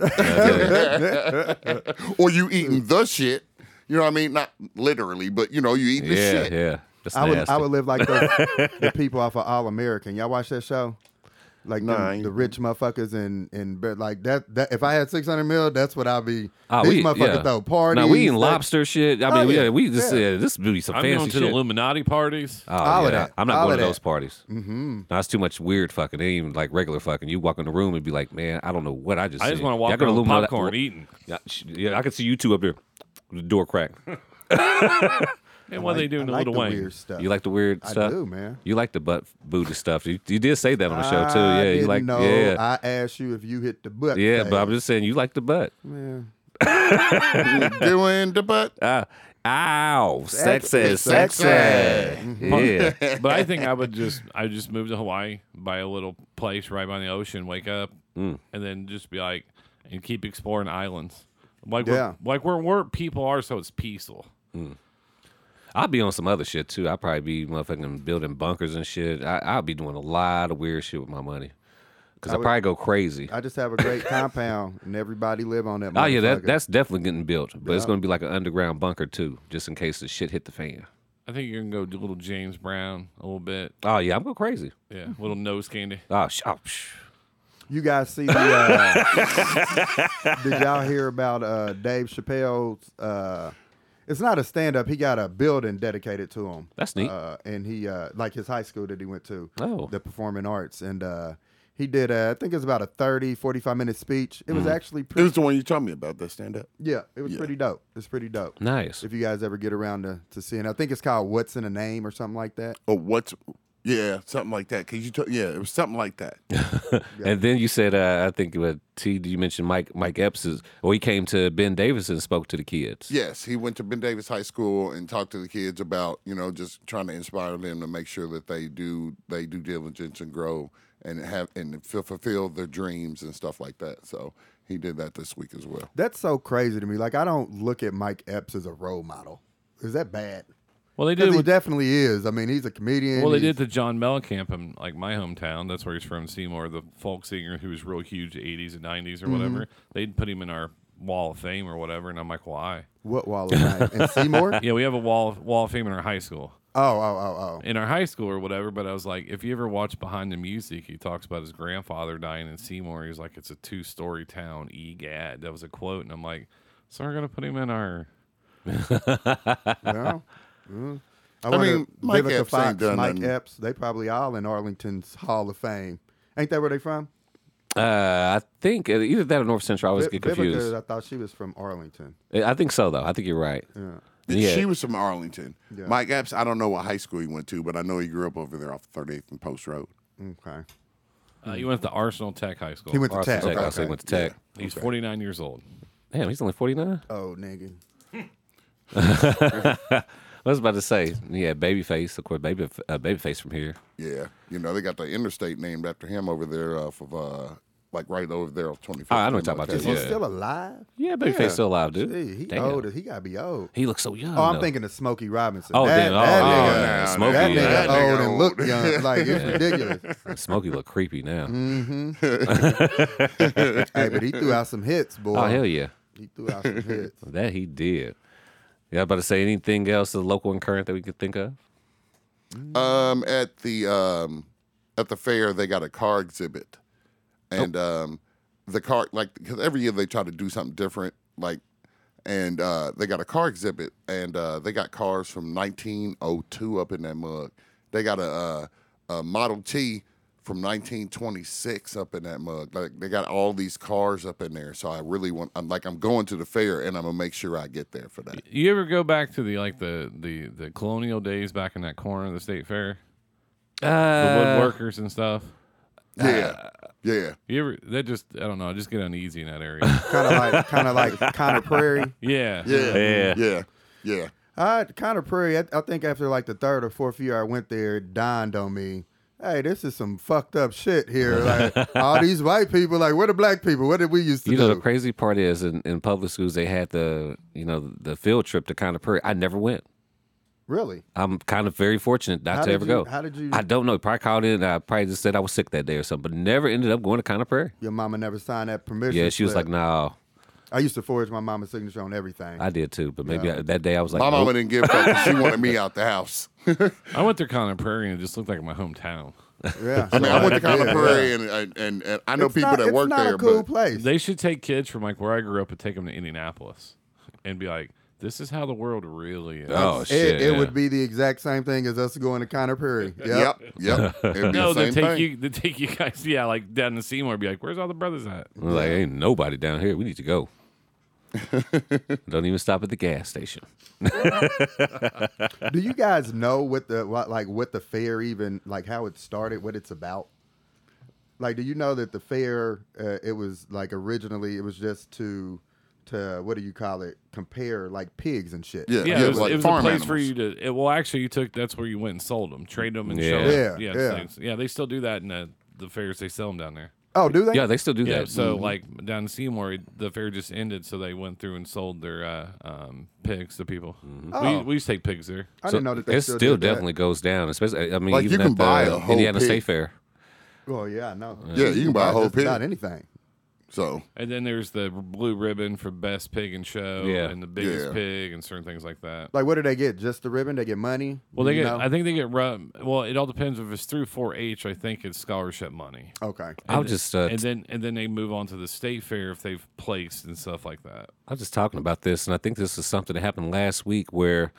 Or you eating the shit. You know what I mean? Not literally, but you know, you eating the Yeah, shit. yeah. That's I would, nasty. I would live like those, the people off of All American. Y'all watch that show? Like Nah, I them- ain't- the rich motherfuckers and and but like that. That if I had six hundred mil, that's what I'd be. Oh, These we, motherfuckers yeah. throw parties. No, we eating they- lobster shit. I mean, Oh, we, yeah. yeah, we just Yeah. yeah, this would be some I'm fancy going to shit. the Illuminati parties. Oh, All of yeah. that. I'm not All going of to that. those parties. Mm-hmm. That's too much weird fucking. It ain't even like regular fucking. You walk in the room and be like, man, I don't know what I just. I just seen. want to walk Y'all go to around with Illuminati- popcorn eating. Yeah, sh- yeah, I can see you two up there. The door crack. And what I they like- doing I to like Little the Wayne? weird stuff. You like the weird I stuff? do, man. You like the butt booty stuff. You, you did say that on the show too. I Yeah, you didn't like know. yeah. I asked you if you hit the butt. Yeah, but I'm fast. just saying you like the butt. Man. Doing the butt. Uh, ow, sexy, Sexy. sexy. Sexy. Yeah. But I think I would just I would just move to Hawaii, buy a little place right by the ocean, wake up, Mm. and then just be like, and keep exploring islands, like Yeah. where, like where where people are, so it's peaceful. I'll be on some other shit too. I'll probably be motherfucking building bunkers and shit. I, I'll be doing a lot of weird shit with my money. Because I I'll would- probably go crazy. I just have a great compound and everybody live on that. Oh yeah, that motherfucker. that's definitely getting built. But it's Yeah. gonna be like an underground bunker too, just in case the shit hit the fan. I think you're gonna go do a little James Brown a little bit. Oh yeah, I'm going crazy. Yeah, a little nose candy. Oh, sh- oh psh. You guys see the? Uh, did y'all hear about uh, Dave Chappelle's? Uh, it's not a stand-up. He got a building dedicated to him. That's neat. Uh, and he, uh, like his high school that he went to, Oh. the Performing Arts, and uh, he did. A, I think it was about a thirty, forty-five minute speech. It was actually It pretty. was the one you told me about, that stand up. Yeah, it was Yeah. pretty dope. It's pretty dope. Nice. If you guys ever get around to to seeing, I think it's called "What's in a Name" or something like that. Or what's, yeah, something like that. Cause you told, yeah, it was something like that. And then you said, uh, I think what T, you mentioned Mike Mike Epps is, or he came to Ben Davis and spoke to the kids. Yes, he went to Ben Davis High School and talked to the kids about, you know, just trying to inspire them to make sure that they do they do diligence and grow and have and feel, fulfill their dreams and stuff like that. So he did that this week as well. That's so crazy to me. Like I don't look at Mike Epps as a role model. Is that bad? Well, they did. Because he With, definitely is. I mean, he's a comedian. well, they He's- did the John Mellencamp in like my hometown. That's where he's from, Seymour, the folk singer who was real huge eighties and nineties or Mm-hmm. whatever. They'd put him in our Wall of Fame or whatever, and I'm like, why? What Wall of Fame? And Seymour? Yeah, we have a Wall Wall of Fame in our high school. Oh, oh, oh, oh. In our high school or whatever, but I was like, if you ever watch Behind the Music, he talks about his grandfather dying in Seymour. He was like, it's a two-story town, egad. That was a quote, and I'm like, so we're gonna put him in our. Well, mm. I, I wonder, mean, Mike Vivica Epps ain't Fox, done Mike nothing. Epps, they probably all in Arlington's Hall of Fame. Ain't that where they from? Uh, I think uh, either that or North Central. I always Vi- get confused. Vivica, I thought she was from Arlington. I think so, though. I think you're right. Yeah. Yeah. She was from Arlington. Yeah. Mike Epps, I don't know what high school he went to, but I know he grew up over there off thirty-eighth and Post Road. Okay. Uh, he went to Arsenal Tech High School. He went to Arthur Tech. Tech. Okay. I say went to Tech. He's forty-nine years old. Damn, he's only forty-nine. Oh, nigga. I was about to say, yeah, Babyface, of course, baby, uh, Babyface from here. Yeah, you know they got the interstate named after him over there off of uh, like right over there on twenty-fifth. Oh, I know what you're talking about, Is too. he Yeah. still alive? Yeah, Babyface Yeah. still alive, dude. Gee, he Damn. old. He gotta be old. He looks so young. Oh, I'm though. thinking of Smokey Robinson. Oh, that, damn. Oh, that oh, nigga, yeah. Smokey, that nigga yeah. That nigga old and old. look young. Like it's ridiculous. Smokey look creepy now. Mm-hmm. Hey, but he threw out some hits, boy. Oh, hell yeah. He threw out some hits. That he did. Yeah, I was about to say anything else that's local and current that we could think of? Um, at the um, at the fair, they got a car exhibit, and um, the car like because every year they try to do something different, like, and uh, they got a car exhibit, and uh, they got cars from nineteen oh two up in that mug. They got a, uh, a Model T from nineteen twenty-six up in that mug. Like they got all these cars up in there, so I really want. I'm like I'm going to the fair, and I'm gonna make sure I get there for that. You ever go back to the like the the, the colonial days back in that corner of the state fair? The Uh, woodworkers and stuff. Yeah, yeah. You ever that just I don't know, I just get uneasy in that area. Kind of like, kind of like Connor Prairie. yeah. Yeah, Yeah. yeah, yeah. I Connor Prairie. I, I think after like the third or fourth year I went there, it dawned on me. Hey, this is some fucked up shit here. Like all these white people, like where the black people? What did we used to You do? know, the crazy part is in, in public schools, they had the, you know, the field trip to Kind of Prairie. I never went. Really? I'm kind of very fortunate not How to did ever you- go. how did you- I don't know. Probably called in. I probably just said I was sick that day or something, but never ended up going to Kind of Prairie. Your mama never signed that permission. Yeah, she was slip. like, "No, I used to forge my mama's signature on everything. I did too." But maybe Yeah. I, that day I was like, My nope. mama didn't give a fuck 'cause she wanted me out the house. I went through Conner Prairie and it just looked like my hometown. yeah, I mean, I went to Yeah, Conner yeah. Prairie, and, and and and I know It's people not, that it's work not there, a cool but place. They should take kids from like where I grew up and take them to Indianapolis and be like, this is how the world really is. Oh it, shit! it yeah. would be the exact same thing as us going to Connor Prairie. Yep. yep, yep. It'd be No, the they same take thing. you. They take you guys. Yeah, like down in Seymour. Be like, where's all the brothers at? I was like, ain't nobody down here. We need to go. Don't even stop at the gas station. Do you guys know what the what, like what the fair even like how it started, what it's about? Like, do you know that the fair uh, it was like originally it was just to to what do you call it? Compare like pigs and shit. Yeah, Yeah, yeah, it was, like it was a farm place for animals. you to. It, well, actually, you took. That's where you went and sold them, trade them, and Yeah. show Yeah, them. Yeah, yeah. things. Yeah, they still do that in the, the fairs. They sell them down there. Oh, do they? Yeah, they still do Yeah, that. so like down in Seymour, the fair just ended, so they went through and sold their uh, um, pigs to people. Oh. We, we used to take pigs there. I So didn't know that they it still, still did that. definitely goes down. Especially, I mean, Like, even you can at the buy a whole Indiana pig. State Fair. Oh yeah, I know. Yeah, you can buy a whole just pig. About anything. So And then there's the blue ribbon for best pig and show, Yeah. and the biggest Yeah. pig, and certain things like that. Like, what do they get? Just the ribbon? They get money? Well, Do they you get. know? I think they get. run- Well, it all depends if it's through four H. I think it's scholarship money. Okay. I was just uh, and then and then they move on to the state fair if they've placed and stuff like that. I was just talking about this, and I think this is something that happened last week where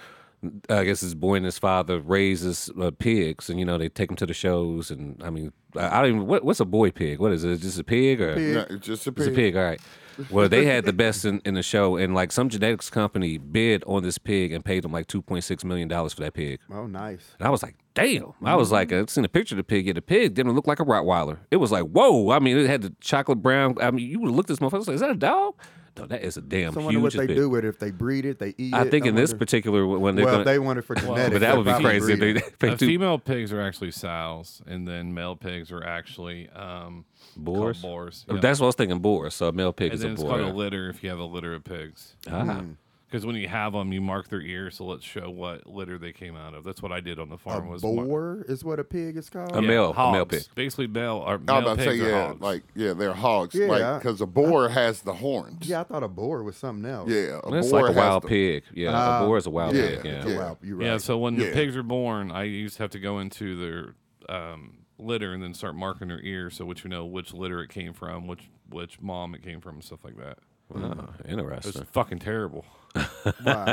I guess his boy and his father raises uh, pigs, and you know they take them to the shows, and I mean I, I don't even what, what's a boy pig? What is it? Is it just a pig or? Pig. no, it's just a It's a pig. pig, all right. Well, they had the best in, in the show, and like some genetics company bid on this pig and paid them like two point six million dollars for that pig. Oh, nice. And I was like, damn. I was like, I seen a picture of the pig. Yeah, the pig didn't look like a Rottweiler. It was like, whoa. I mean, it had the chocolate brown. I mean, you would look at this motherfucker. I was like, is that a dog? No, that is a damn So I huge wonder what they pig. do with it. If they breed it, they eat I it. think in this wonder- particular when they're Well, gonna, if they want it for genetics. but that would be they'll probably crazy. breed They, it. they Uh, pay two female pigs are actually sows, and then male pigs are actually um, boars. called boars. Oh, yeah. That's what I was thinking. Boars. So a male pig and is then a it's boar. called a litter if you have a litter of pigs. Ah. Because when you have them, you mark their ears, so let's show what litter they came out of. That's what I did on the A farm. was mar- boar is what a pig is called? A male- a hogs. male pig. Basically, male or I was male about to say, pigs are yeah, hogs. like yeah, they're hogs. Yeah. Like because a boar has the horns. Yeah, I thought a boar was something else. yeah. A It's boar like a has wild the- pig. Yeah, Ah, a boar is a wild yeah, pig. Yeah. It's a wild- you're right. Yeah, so when Yeah. the pigs are born, I used to have to go into their um, litter and then start marking their ears, so which you know which litter it came from, which which mom it came from, and stuff like that. Wow, It interesting. was fucking terrible. Why?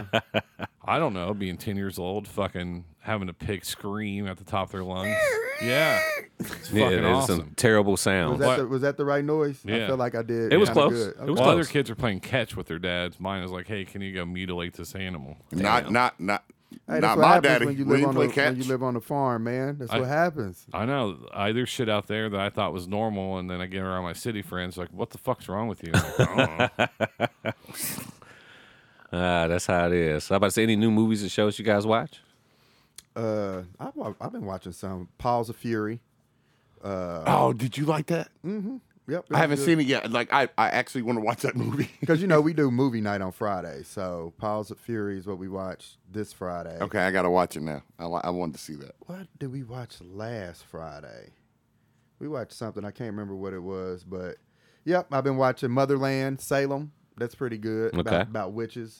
I don't know, being ten years old, fucking having a pig scream at the top of their lungs. Yeah, it's Yeah, fucking it was awesome. some terrible Was sounds. that, What? the, was that the right noise? I Yeah. feel like I did. It was kinda close. Good. It was Well, other close. kids are playing catch with their dads. Mine is like, hey, can you go mutilate this animal? Not Damn. not not Hey, that's not what my happens daddy. when you we live didn't on play the, catch. when you live on the farm, man. That's I- what happens. I know. I, there's shit out there that I thought was normal, and then I get around my city friends, like, what the fuck's wrong with you? I'm like, I don't know. Ah, that's how it is. I'm about to say, any new movies and shows you guys watch? Uh, I've, wa- I've been watching some Paws of Fury. oh, did you like that? Yep, I haven't seen it yet. Like I, I actually want to watch that movie. because you know we do movie night on Friday, so Paws of Fury is what we watched this Friday. Okay, I gotta watch it now. I, li- I wanted to see that. What did we watch last Friday? We watched something I can't remember what it was, but yep, I've been watching Motherland Salem. That's pretty good. Okay. About, about witches.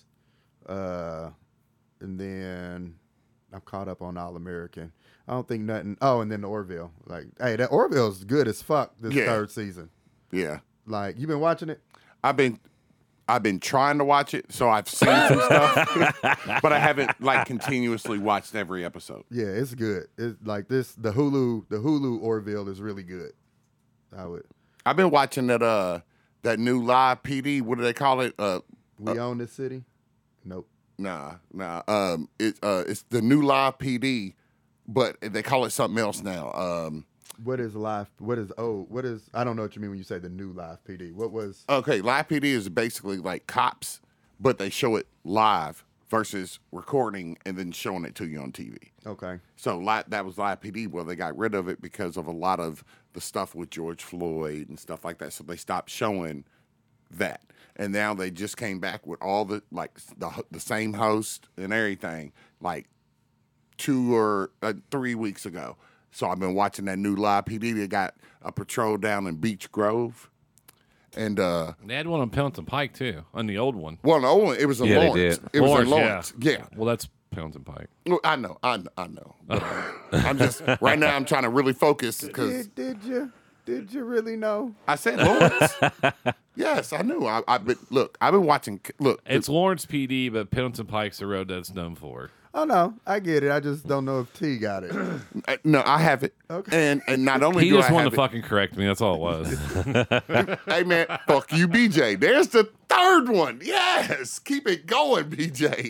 Uh, and then I'm caught up on All American. I don't think nothing. Oh, and then the Orville. Like, hey, that Orville's good as fuck this Yeah. third season. Yeah, Like, you been watching it? I've been, I've been trying to watch it, so I've seen some stuff, but I haven't like continuously watched every episode. Yeah, it's good. It's like this. The Hulu, the Hulu Orville is really good. I would. I've been watching that uh that new live P D. What do they call it? Uh, We own this city. Nope. nah, nah. Um, it uh, it's the new live P D, but they call it something else now. Um, What is live? What is oh? What is? I don't know what you mean when you say the new live P D. What was? okay, live P D is basically like cops, but they show it live versus recording and then showing it to you on T V. Okay. So li- that was live P D. Well, they got rid of it because of a lot of the stuff with George Floyd and stuff like that. So they stopped showing that, and now they just came back with all the like the the same host and everything, like two or uh, three weeks ago. So I've been watching that new live P D. They got a patrol down in Beach Grove, and uh, They had one on Pendleton Pike, too, on the old one. well, no, only it was in Yeah, they Lawrence. did. It was in Lawrence, Lawrence. Yeah. Well, that's Pendleton Pike. Well, I know, I know, I know. But, uh, I'm just right now. I'm trying to really focus because Did, did you? Did you really know? I said Lawrence. Yes, I knew. I, I but look, I've been watching. Look, It's Lawrence P D, but Pendleton Pike's the road that's known for. Oh no, I get it. I just don't know if T got it. uh, no, I have it. Okay. And and not only He do just I wanted have to it, fucking correct me. That's all it was. hey man, fuck you, B J. There's the third one. Yes, keep it going, B J.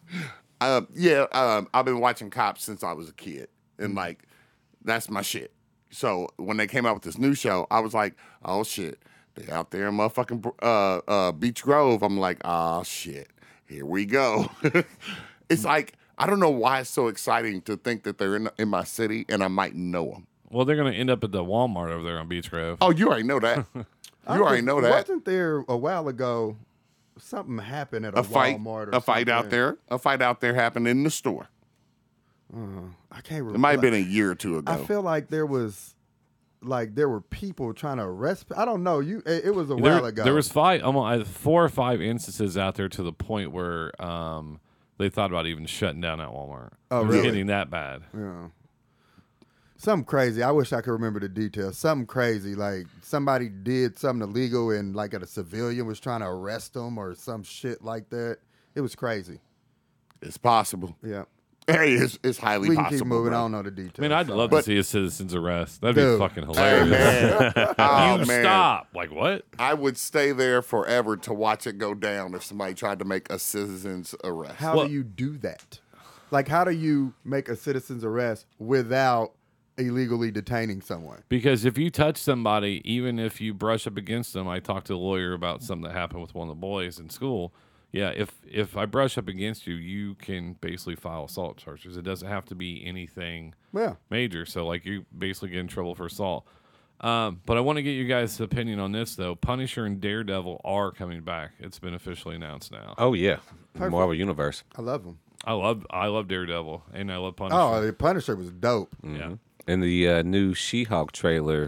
um, yeah, um, I've been watching Cops since I was a kid, and like that's my shit. So when they came out with this new show, I was like, oh shit, they out there in motherfucking uh, uh, Beach Grove. I'm like, oh shit, here we go. It's like I don't know why it's so exciting to think that they're in in my city and I might know them. Well, they're going to end up at the Walmart over there on Beach Grove. Oh, you already know that. You I already was- know that. Wasn't there a while ago something happened at a, A fight, Walmart or a fight out something? there, a fight out there happened in the store. I can't remember. It might have been a year or two ago. I feel like there was like there were people trying to arrest. I don't know. You, it, it was a There, while ago. there was five, almost four or five instances out there to the point where um, they thought about even shutting down at Walmart. Oh, It was really? getting that bad. Yeah. Something crazy. I wish I could remember the details. Something crazy, like somebody did something illegal and like a civilian was trying to arrest them or some shit like that. It was crazy. It's possible. Yeah. Hey, it's, it's highly We can possible. keep moving. bro. I don't know the details. I mean, I'd Sorry. love But- to see a citizen's arrest. That'd Dude. be fucking Hey, hilarious. man. Oh, you man. stop. Like, what? I would stay there forever to watch it go down if somebody tried to make a citizen's arrest. How Well- do you do that? Like, how do you make a citizen's arrest without illegally detaining someone? Because if you touch somebody, even if you brush up against them, I talked to a lawyer about something that happened with one of the boys in school. Yeah, if if I brush up against you, you can basically file assault charges. It doesn't have to be anything Yeah. major. So, like, you basically get in trouble for assault. Um, but I want to get you guys' opinion on this, though. Punisher and Daredevil are coming back. It's been officially announced now. Oh yeah, Perfect. Marvel Universe. I love them. I love I love Daredevil, and I love Punisher. Oh, the Punisher was dope. Yeah. In the uh, new She-Hulk trailer,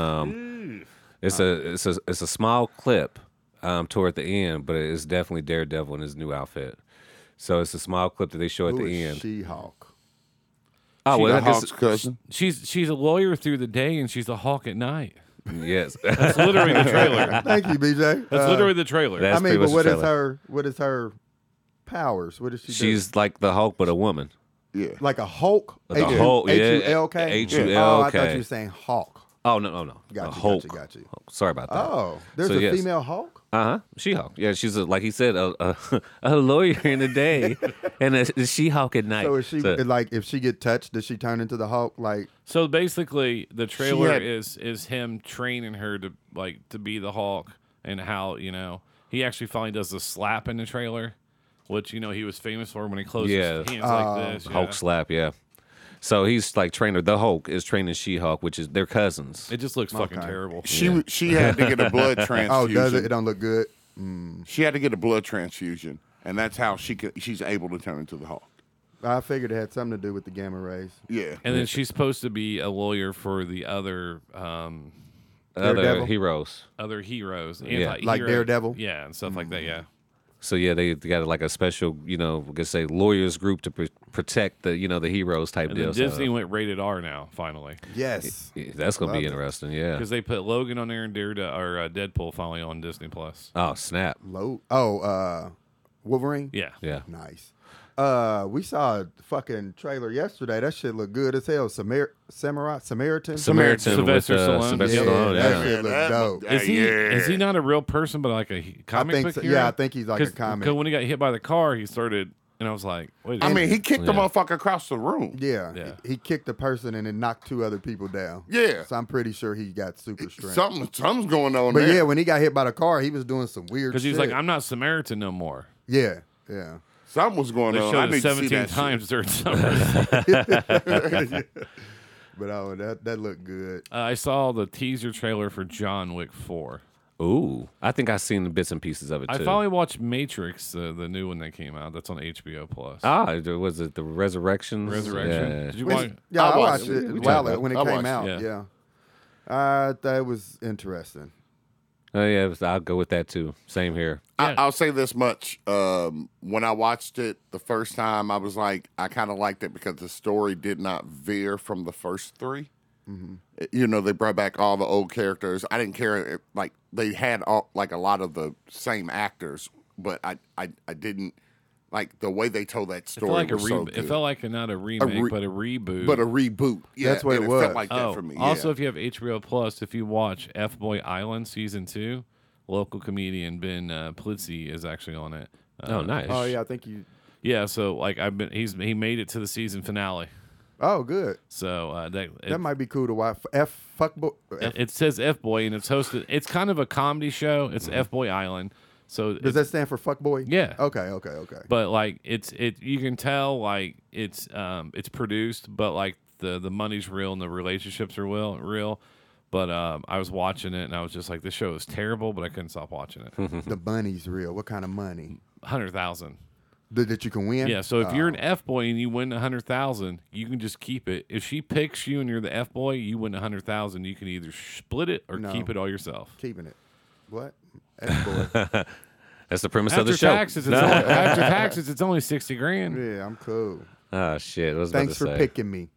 um, it's a it's a it's a small clip um, toward the end, but it's definitely Daredevil in his new outfit. So it's a small clip that they show at Who the is end. She-Hulk? Oh The well, I guess Hawk's cousin. She's she's a lawyer through the day, and she's a hawk at night. yes. That's literally the trailer. Thank you, B J. That's Uh, literally the trailer. That's I mean, pretty but much what the is trailer. her? What is her powers? What does she do? She's like the Hulk, but a woman. Yeah. Like a Hulk? The H- Hulk, yeah. H U L K? H U L K. Oh, I thought you were saying Hawk. Oh no, no, no. Got the you, Hulk. got you, got you. Hulk. Sorry about that. Oh, there's So, a yes. female Hulk? Uh huh. She-Hulk. Yeah, she's a, like he said, a, a, a lawyer in the day and a, a She-Hulk at night. So is she like if she get touched, does she turn into the Hulk? Like So basically, the trailer had- is is him training her to like to be the Hulk, and how you know he actually finally does the slap in the trailer, which you know he was famous for when he closed Yeah. his hands Oh. like this. Hulk yeah. slap, yeah. So he's like trainer. The Hulk is training She-Hulk, which is they're cousins. It just looks fucking Okay. terrible. She she had to get a blood transfusion. oh, does it? It don't look good. She had to get a blood transfusion, and that's how she could, she's able to turn into the Hulk. I figured it had something to do with the gamma rays. Yeah. And then she's supposed to be a lawyer for the other um, Other Daredevil? heroes. other heroes, Yeah. anti-hero- Like Daredevil? yeah, and stuff like that. Yeah. So yeah, they, they got like a special, you know, we could say lawyers group to pr- protect the, you know, the heroes type And then deal. Disney So, went rated R now, finally, Yes. yeah, that's gonna Love be it. interesting. Yeah. because they put Logan on there and Daredevil or uh, Deadpool finally on Disney Plus. Oh snap. Low. Oh, uh, Wolverine. Yeah. Yeah. Nice. Uh, we saw a fucking trailer yesterday. That shit looked good as hell. Samar- Samurai, Samaritan. Samaritan Sylvester with uh, Stallone. Sylvester Yeah, Stallone. that Yeah. shit look that- dope. uh, Is he yeah. is he not a real person, but like a he- I comic think book so. hero? Yeah, I think he's like a Cause, comic. 'cause when he got hit by the car, he started, and I was like, "Wait, a I minute. mean, he kicked the Yeah. motherfucker across the room. Yeah, Yeah. He, he kicked a person and then knocked two other people down. Yeah. So I'm pretty sure he got super strength. Something something's going on but there. yeah, when he got hit by the car, he was doing some weird because shit. he's like, I'm not Samaritan no more." yeah, yeah. Something was going They on. I showed need it to see seventeen that times during summer. But oh, that that looked good. uh, I saw the teaser trailer for John Wick four. Ooh, I think I've seen the bits and pieces of it I too. finally watched Matrix, uh, the new one that came out. That's on H B O Plus. Ah, there was it the Resurrection? Resurrection. Yeah. Did you When- watch? yeah, I I, watched watched it. it We while talked it, about when it I came watched out. it. Yeah, uh, that was interesting. Oh yeah, it was- I'll go with that too. Same here. Yeah. I, I'll say this much: um, when I watched it the first time, I was like, I kind of liked it because the story did not veer from the first three. It- You know, they brought back all the old characters. I didn't care; if, like they had all, like a lot of the same actors, but I, I, I didn't like the way they told that It story. felt like a was re- so it good. felt like a, not a remake, re- but a reboot. but a reboot. Yeah, That's what and it felt was. like that oh, for me. also, yeah. if you have H B O Plus, if you watch F Boy Island season two, local comedian Ben uh, Plitzy is actually on it. Uh, Oh, nice. Oh yeah, I think you. Yeah, so like I've been, he's he made it to the season finale. Oh, good. So uh, that it, That might be cool to watch. F fuck boy. it, it says F Boy and it's hosted. It's kind of a comedy show. It's F Boy Island. So Does it's- that stand for fuck boy? Yeah. Okay. Okay. Okay. but like it's it you can tell like it's um it's produced, but like the the money's real and the relationships are real real. But um, I was watching it and I was just like, this show is terrible, but I couldn't stop watching it. The money's real. What kind of money? Hundred thousand. That, that you can win. Yeah, so if you're an Oh. F boy and you win a hundred thousand, you can just keep it. If she picks you and you're the F boy, you win a hundred thousand. You can either split it or No. keep it all yourself. Keeping it. What? F-boy. That's the premise of After the show. taxes, it's only, after taxes, it's only sixty grand. yeah, I'm cool. Oh shit! I was Thanks for about to say. picking me.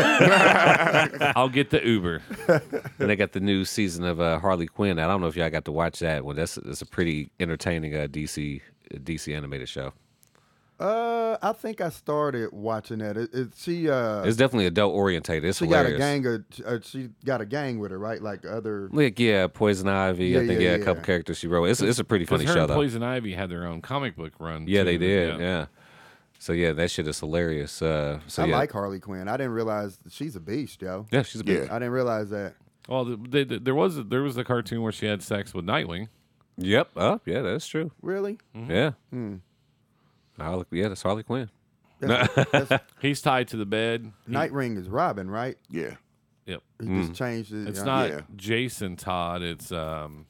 I'll get the Uber. And they got the new season of uh, Harley Quinn. I don't know if y'all got to watch that one. That's that's a pretty entertaining uh, D C D C animated show. Uh, I think I started watching that. It, it, she uh, It's definitely adult orientated. It's she hilarious. got a gang of. Uh, she got a gang with her, right? Like other. Like yeah, Poison Ivy. Yeah, I think yeah, yeah, a couple yeah. characters she wrote. It's it's a pretty Because funny her show and though. Poison Ivy had their own comic book run. Yeah, too. they did. Yeah. So yeah, that shit is hilarious. Uh, so I yeah, like Harley Quinn. I didn't realize she's a beast, yo. yeah, she's a big. Yeah. I didn't realize that. Well, the, they, the- there was there was a cartoon where she had sex with Nightwing. Yep. Oh yeah, that's true. Really? Yeah. Hmm. Harley, yeah, that's Harley Quinn. That's, that's, He's tied to the bed. He- Nightwing is Robin, right? Yeah. Yep. He Hmm. just changed it. It's yeah. not Yeah. Jason Todd. It's um.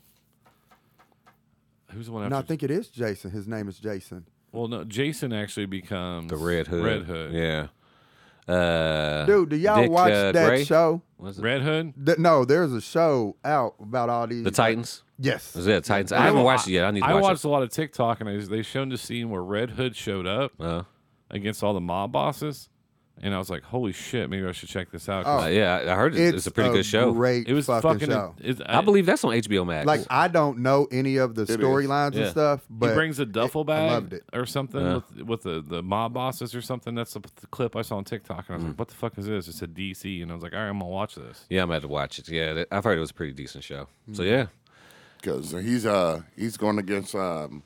Who's the one after? No, I think it is Jason. His name is Jason. Well, no. Jason actually becomes The Red Hood. Red Hood. Yeah. Uh, Dude, do y'all Dick, watch uh, that Gray? show? Was it Red Hood. Th- no, there's a show out about all these. the Titans? Yes. Was it Titans? I haven't watched it yet. I need to I watch watched a lot of TikTok, and I, they showed the scene where Red Hood showed up it. Uh, against all the mob bosses, and I was like, "Holy shit! Maybe I should check this out." 'cause uh, yeah, I heard it, it's, a pretty good show. Great It was fucking, fucking. show. It's, I believe that's on H B O Max. Like I don't know any of the is. storylines Yeah. and stuff, he but brings a duffel I bag loved it. or something Yeah. with with the, the mob bosses or something. That's the, the clip I saw on TikTok, and I was Mm. like, "What the fuck is this?" It said D C, and I was like, "All right, I'm gonna watch this." yeah, I'm going to watch it. Yeah, that- I've heard it was a pretty decent show. So Mm-hmm. yeah, Because he's uh he's going against um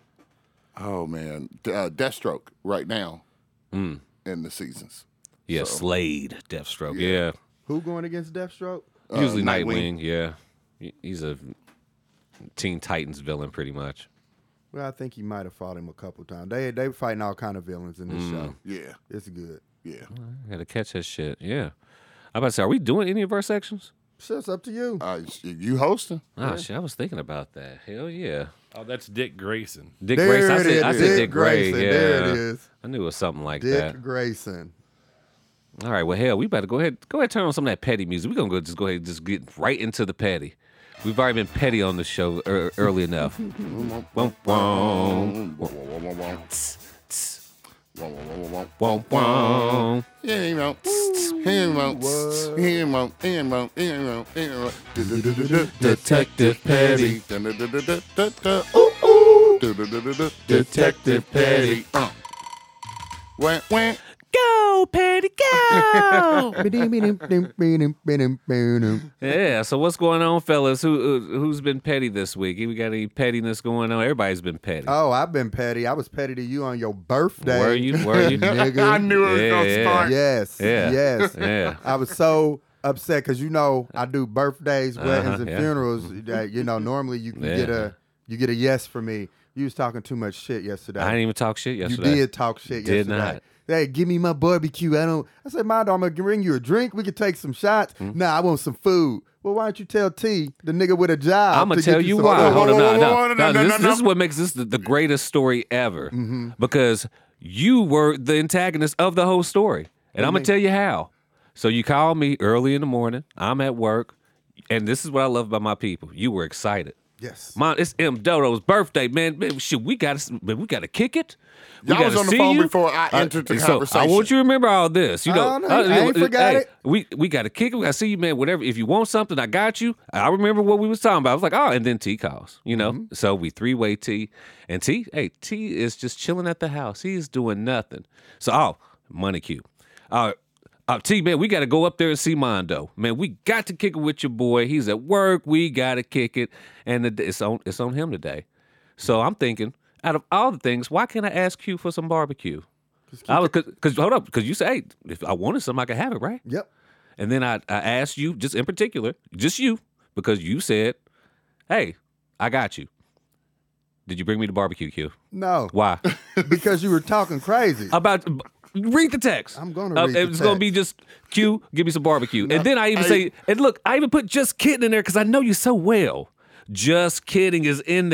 oh man D- uh, Deathstroke right now Mm. in the seasons. yeah, So- Slade, Deathstroke. Yeah. Yeah, who going against Deathstroke? Uh, usually Nightwing. Yeah, He- he's a Teen Titans villain, pretty much. Well, I think he might have fought him a couple times. They they fighting all kind of villains in this Mm. show. Yeah, It's good. yeah. I got to catch that shit. Yeah, I'm about to say, are we doing any of our sections? So it's up to you. Uh, you hosting? Oh shit, I was thinking about that. Hell yeah, Oh, that's Dick Grayson. Dick There Grayson. I it said, is. I said Dick Dick Gray. Grayson. Yeah, There it is. I knew it was something like Dick that. Grayson. All right, well, hell, we better go ahead, go ahead, and turn on some of that petty music. We're gonna go just go ahead, and just get right into the petty. We've already been petty on the show er, early enough. Womp, womp. Womp, womp. He won't. He won't. He won't. He won't. He won't. He won't. Detective Petty. Ooh, ooh. Detective Petty. Uh. Wah, wah. Go, Petty, go! Yeah, so what's going on, fellas? Who, who who's been petty this week? We got any pettiness going on? Everybody's been petty. Oh, I've been petty. I was petty to you on your birthday. Were you? Were you? Nigga. I knew it was Yeah, gonna yeah. start. Yes. Yeah. Yes. Yeah. I was so upset because you know I do birthdays, weddings, Uh-huh, and yeah. funerals. That you know normally you can Yeah. get a you get a yes for me. You was talking too much shit yesterday. I didn't even talk shit you yesterday. did talk shit Did yesterday. not. Hey, give me my barbecue. I don't. I said, Mondo, I'm gonna bring you a drink. We could take some shots. Hmm? Nah, I want some food. Well, why don't you tell T, the nigga with a job? I'm gonna to get tell you some why. food? Hold on, no, whoa, whoa, no, no, no. no, This, no, this is no. what makes this the, the greatest story ever, Mm-hmm. because you were the antagonist of the whole story, and I'm gonna tell you how. So you called me early in the morning. I'm at work, and this is what I love about my people. You were excited. Yes. Man, it's M Dodo's birthday, man. Man, shit, we got to, we got to kick it. We Y'all was gotta on the see phone you. before I Uh, entered the so conversation. I want you to remember all this. You know, Oh, no, I ain't uh, forgot hey, it. We we got to kick it. We got to see you, man. Whatever. If you want something, I got you. I remember what we was talking about. I was like, oh, and then T calls. You know, Mm-hmm. so we three way T, and T, hey, T is just chilling at the house. He's doing nothing. So oh, money cue. Uh, uh, T, man, we got to go up there and see Mondo. Man, we got to kick it with your boy. He's at work. We got to kick it, and the, it's on it's on him today. So I'm thinking, out of all the things, why can't I ask Q for some barbecue? I was because hold up, because you say, hey, if I wanted some, I could have it, right? Yep. And then I, I asked you, just in particular, just you, because you said, hey, I got you. Did you bring me the barbecue, Q? No. Why? Because you were talking crazy. About read the text. I'm gonna read the It's gonna be text. just Q. Give me some barbecue, and then I even say, and look, I even put just kidding in there because I know you so well. Just kidding is in there.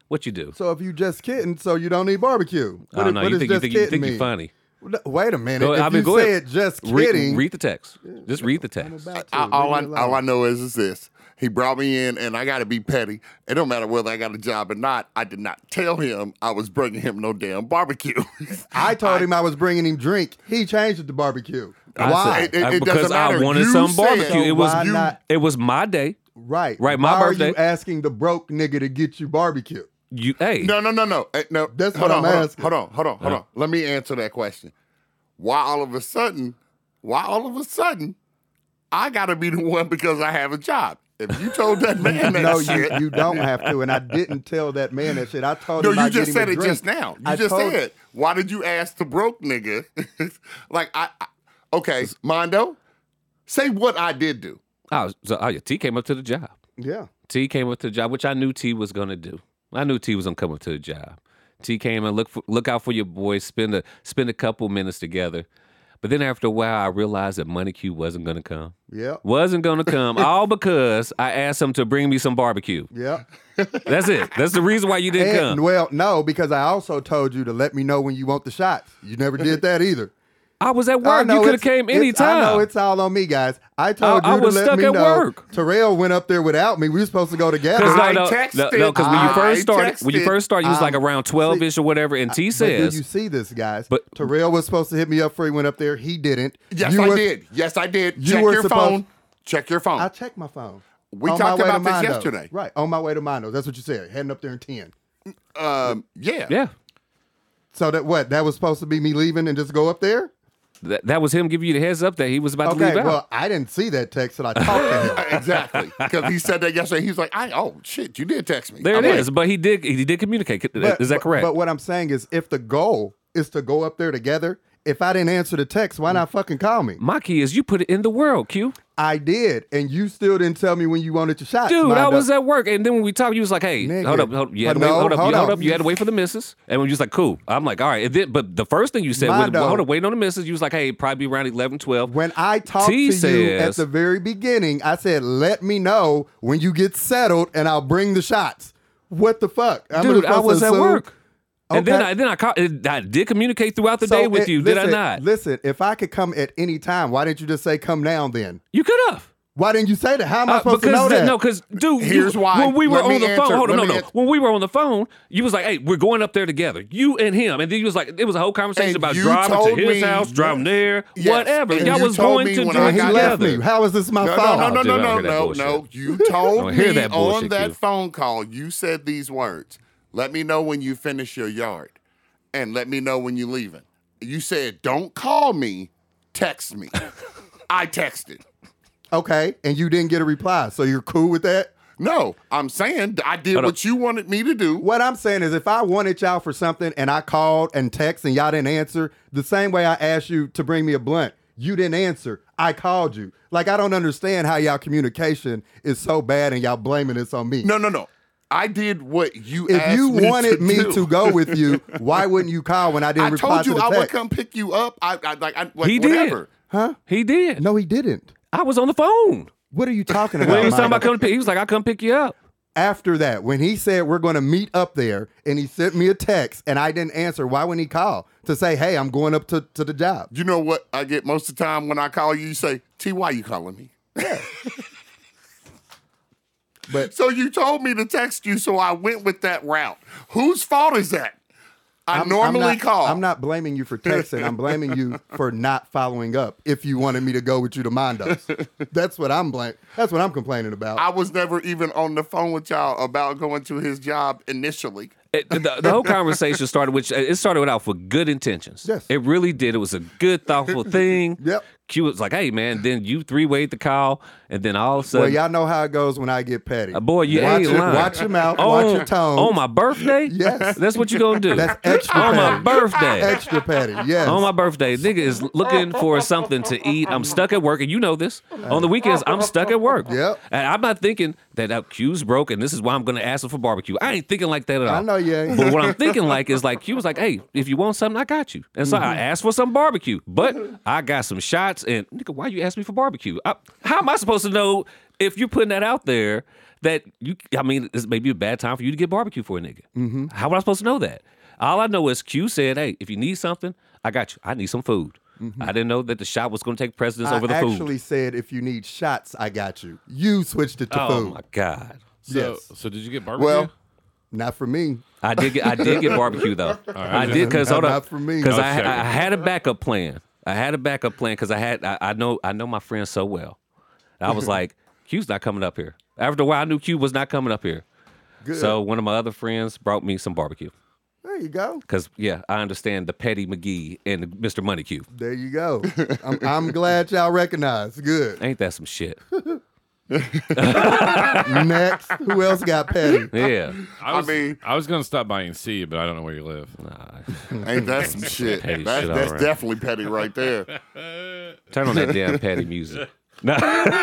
What you do? So if you just kidding, so you don't need barbecue. I What, don't know. what You does think, you just think, you kidding think mean? you're funny. Wait a minute. Go- if I mean, you go ahead. said just Read, kidding, read the text. Just read the I'm text. about to. I, all, I, Leave me all I alone. know is, is this. He brought me in, and I got to be petty. It don't matter whether I got a job or not. I did not tell him I was bringing him no damn barbecue. I told him I was bringing him drink. He changed it to barbecue. I Why? said- It- it I- doesn't because I matter. wanted You some said- barbecue. It was Why you, not? It was my day. Right. Right, my Why birthday. are you asking the broke nigga to get you barbecue? You hey. No, no, no, no. Eh, no. That's hold what on, I'm hold asking. On, hold on, hold on, hold on. Let me answer that question. Why all of a sudden, why all of a sudden, I got to be the one because I have a job? If you told that man that No, shit. you, you don't have to. And I didn't tell that man that shit. I told No, him you I'd just get him said a it drink. just now. You I just told- said, why did you ask the broke nigga? like, I, I, okay, Mondo, say what I did do. Oh, so, oh yeah, T came up to the job. Yeah. T came up to the job, which I knew T was gonna do. I knew T was gonna come up to the job. T came and look for, look out for your boys. Spend a spend a couple minutes together. But then after a while, I realized that Money Q wasn't gonna come. Yeah. Wasn't gonna come, all because I asked him to bring me some barbecue. Yeah. That's it. That's the reason why you didn't And, come. well, no, because I also told you to let me know when you want the shots. You never did that either. I was at I work. know You could have it's- came it's- anytime. I know it's all on me, guys. I told I- I you to was let stuck me at know. work. Terrell went up there without me. We were supposed to go together. Because I no, no, texted. no, because when you I first started, when you texted. first started, you was like Um, around twelve ish or whatever, and T But says, do you see this, guys? But- Terrell was supposed to hit me up before he went up there. He didn't. Yes, You I were- did. Yes, I did. you Check were your supposed- phone. Check your phone. I checked my phone. We On talked my way about to this Mondo. yesterday. Right, on my way to Mondo. That's what you said. Heading up there in ten. um, yeah. yeah, So that what? That was supposed to be me leaving and just go up there? that, that was him giving you the heads up that he was about to Okay, leave out. well, I didn't see that text and I talked to him. Exactly. Because he said that yesterday. He was like, I oh shit, you did text me. There I'm it like, is. But he did he did communicate. But- is that but- correct? But what I'm saying is if the goal is to go up there together, if I didn't answer the text, why not fucking call me? My key is you put it in the world, Q. I did, and you still didn't tell me when you wanted your shots. Dude, I Mondo. was at work, and then when we talked, you was like, "Hey, Nigga. hold up, hold up, you had to But wait, no, hold up, hold you, hold on. up, you had to wait for the missus." And we was like, "Cool." I'm like, "All right." And then, but the first thing you said was, Mondo. well, "Hold up, waiting on the missus." You was like, "Hey, probably be around eleven, twelve." When I talked T to you at says- the very beginning, I said, "Let me know when you get settled, and I'll bring the shots." What the fuck, I'm Dude, supposed I to was at assume- work, and then Okay. I then I, call, I did communicate throughout the So day with it- you. listen, did I not? Listen, if I could come at any time, why didn't you just say come now? Then You could have. why didn't you say that? How am I Uh, supposed to because know the- that? No, because dude, Here's you- why. When we were Let me on the answer. phone, hold on, Let no, me no. answer. When we were on the phone, you was like, "Hey, we're going up there together." You and him, and then you was like, it was a whole conversation And about you driving to told his me- house, driving there, Yes. whatever. And Y'all you was told going me to when do I it he got left together. me. How is this my No, fault? no, no, no, dude, I no, don't no, hear that no, bullshit. no. You I told don't hear me that bullshit, on that Q. phone call, you said these words. Let me know when you finish your yard. And let me know when you're leaving. You said, don't call me, text me. I texted. Okay, and you didn't get a reply, so you're cool with that? No, I'm saying I did Hold what up. you wanted me to do. What I'm saying is if I wanted y'all for something and I called and text and y'all didn't answer, the same way I asked you to bring me a blunt, you didn't answer. I called you. Like, I don't understand how y'all communication is so bad and y'all blaming this on me. No, no, no. I did what you If asked you me wanted to me do. to go with you, why wouldn't you call when I didn't I reply told to you the I would text? come pick you up. I, I like, I, like He whatever. did. Huh? He did. No, he didn't. I was on the phone. What are you talking When about? he was talking Mondo? about coming to pick, he was like, "I'll come pick you up." After that, when he said we're going to meet up there and he sent me a text and I didn't answer, why wouldn't he call to say, hey, I'm going up to, to the job? You know what I get most of the time when I call you? You say, T, why you calling me? But So you told me to text you, so I went with that route. Whose fault is that? I I'm- normally I'm not, call. I'm not blaming you for texting. I'm blaming you for not following up if you wanted me to go with you to Mondo's. That's what I'm blaming. That's what I'm complaining about. I was never even on the phone with y'all about going to his job initially. It, the, the whole conversation started with it started out for good intentions. Yes. It really did. It was a good, thoughtful thing. Yep. Q was like, "Hey, man." Then you three wayed the call, and then all of a Well, sudden, y'all know how it goes when I get petty. uh, boy, you watch ain't your, lying. watch your mouth, on, watch your tone. On my birthday, Yes. that's what you gonna do. That's extra on my petty. birthday. Extra petty, yes. On my birthday, nigga is looking for something to eat. I'm stuck at work, and you know this. On the weekends, I'm stuck at work. Yep. And I'm not thinking that uh, Q's broke, and this is why I'm going to ask him for barbecue. I ain't thinking like that at all. I know you ain't. But what I'm thinking like is like Q was like, "Hey, if you want something, I got you." And so I asked for some barbecue, but I got some shots. And nigga, why you ask me for barbecue? I, how am I supposed to know if you're putting that out there that you. I mean, this may be a bad time for you to get barbecue for a nigga. Mm-hmm. How am I supposed to know that? All I know is Q said, "Hey, if you need something, I got you. I need some food." Mm-hmm. I didn't know that the shot was going to take precedence I over the food. I actually said, if you need shots, I got you. You switched it to oh food. my god! So, Yes. so did you get barbecue? Well, Not for me. I did get I did get barbecue though. right. I did because hold Not up for me. because I I, was checking. I had a backup plan. I had a backup plan because I had I, I know I know my friends so well. I was like, Q's not coming up here. After a while, I knew Q was not coming up here. Good. So one of my other friends brought me some barbecue. There you go. Cause yeah, I understand the Petty McGee and the Mister Money Q. There you go. I'm, I'm glad y'all recognize. Good. Ain't that some shit? Next. Who else got petty? Yeah. I, was, I mean- I was going to stop by and see you, but I don't know where you live. Nah. ain't that some shit? Petty That's, shit, that's all right. definitely petty right there. Turn on that damn Petty music. Nah.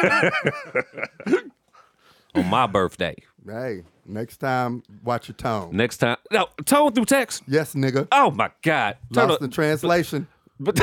On my birthday. Hey, next time, watch your tone. Next time. No, tone through text. Yes, nigga. Oh my God. Turn Lost on- in translation. But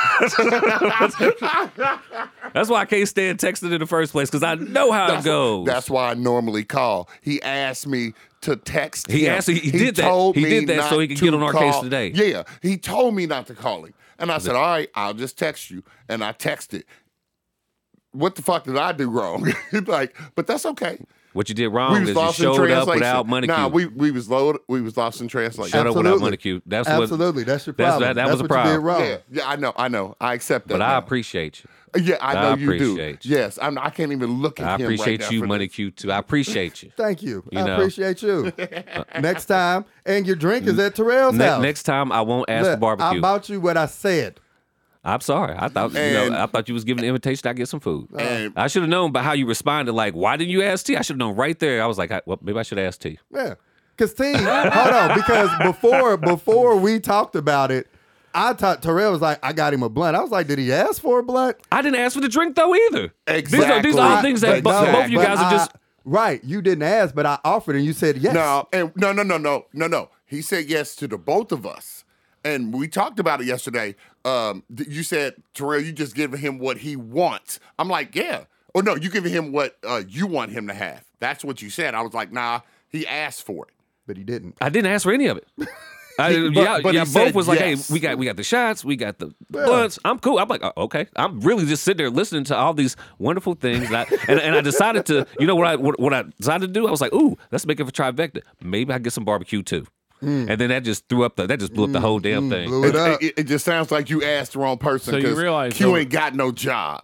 that's why I can't stand texting in the first place, because I know how it goes. That's why I normally call. He asked me to text He him. asked- he did that. told He me did that not so he could to get on our case call. today. Yeah, he told me not to call him. And I said, all right, I'll just text you. And I texted. What the fuck did I do wrong? Like, but that's okay. What you did We wrong was is you lost in showed up translation. without money Nah, cue. we we was low, we was lost in translation. Showed up without Absolutely. money cue. That's what. Absolutely. That's your that's- problem. that- that That's was a what you did problem. wrong. Yeah, yeah, I know, I know. I accept that. But I now. appreciate you. Yeah, I know I you do. appreciate you. Yes, I'm, I can't even look at I him appreciate right now you, for money this. cue too. I appreciate you. Thank you. You I know. appreciate you. Next time, and your drink is at Terrell's Ne- house. next time I won't ask for Look, barbecue. I bought you what I said. I'm sorry. I thought you And- know. I thought you was giving an invitation. I get some food. And- I should have known by how you responded. Like, why didn't you ask T? I should have known right there. I was like, I, well, maybe I should ask T. Yeah. Cause T, hold on, because before before we talked about it, I thought Terrell was like, I got him a blunt. I was like, did he ask for a blunt? I didn't ask for the drink though either. These are, these are all Exactly. things that bo- Exactly. both of you But guys are I- just. right. You didn't ask, but I offered and you said yes. No, and no, no, no, no, no, no. He said yes to the both of us, and we talked about it yesterday. Um, th- you said, Terrell, you just giving him what he wants. I'm like, yeah. Or no, you giving him what uh, you want him to have. That's what you said. I was like, nah. He asked for it. But he didn't. I didn't ask for any of it. I, But- yeah, but he yeah, both said was like, yes. hey, we got we got the shots, we got the blunts. I'm cool. I'm like, oh, okay. I'm really just sitting there listening to all these wonderful things, and I, and, and I decided to, you know what I what, what I decided to do? I was like, ooh, let's make it for trifecta. Maybe I get some barbecue too. And then that just threw up the that just blew up the whole damn thing. Blew It, it up. it- it just sounds like you asked the wrong person So you because realize Q over- ain't got no job.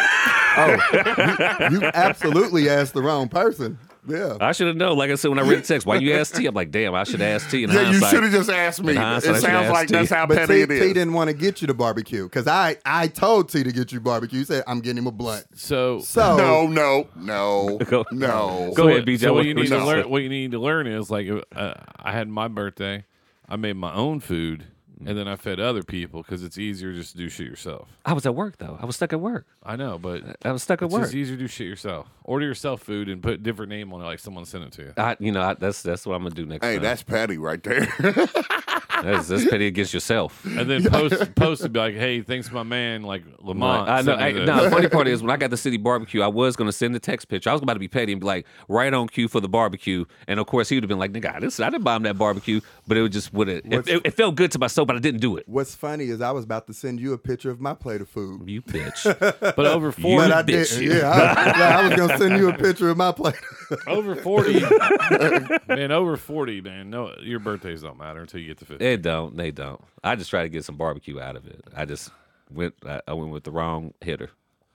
Oh, you, you absolutely asked the wrong person. Yeah. I should have known. Like I said, when I read the text, why you asked T? I'm like, damn, I should have asked T. In yeah, you hindsight. should have just asked me. In It hindsight, I should've sounds asked like T. that's how But petty T, it T is. didn't want to get you the barbecue because I, I told T to get you barbecue. He said, I'm getting him a blunt. So, So, No, no, no, Go- no. Go so ahead, what- B J. So What- what you what need you to say? learn, what you need to learn is like, uh, I had my birthday, I made my own food, and then I fed other people because it's easier just to do shit yourself. I was at work though. I was stuck at work. I know, but I was stuck at it's work. just easier to do shit yourself. Order yourself food and put a different name on it, like someone sent it to you. I, you know, I, that's that's what I'm gonna do next Hey, time. that's petty right there. That's, that's petty against yourself. And then post post to be like, hey, thanks to my man, like Lamont. I know. sent me I, this. no, the funny part is when I got the city barbecue, I was going to send the text picture. I was about to be petty and be like, right on cue for the barbecue. And of course, he would have been like, nigga, this, I didn't buy him that barbecue, but it would just would have. It, What's- it, it felt good to my soul, but I didn't do it. what's funny is I was about to send you a picture of my plate of food. You bitch. But over You forty, But I bitch, didn't. you. Yeah, I, yeah, I was gonna send you a picture of my plate. over forty, man, over forty, man. No, your birthdays don't matter until you get to fifty. They don't. They don't. I just try to get some barbecue out of it. I just went. I, I went with the wrong hitter.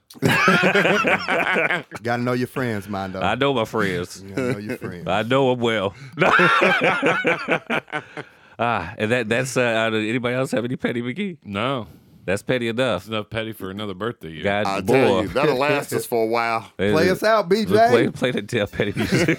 Gotta know your friends, Mondo. I know my friends. You gotta know your friends. I know them well. ah, and that that's uh, out of anybody else have any petty McGee? No, That's petty enough. it's enough petty for another birthday. year. God, I boy. tell you, that'll last us for a while. Play us out, B J. Play, play the damn petty music.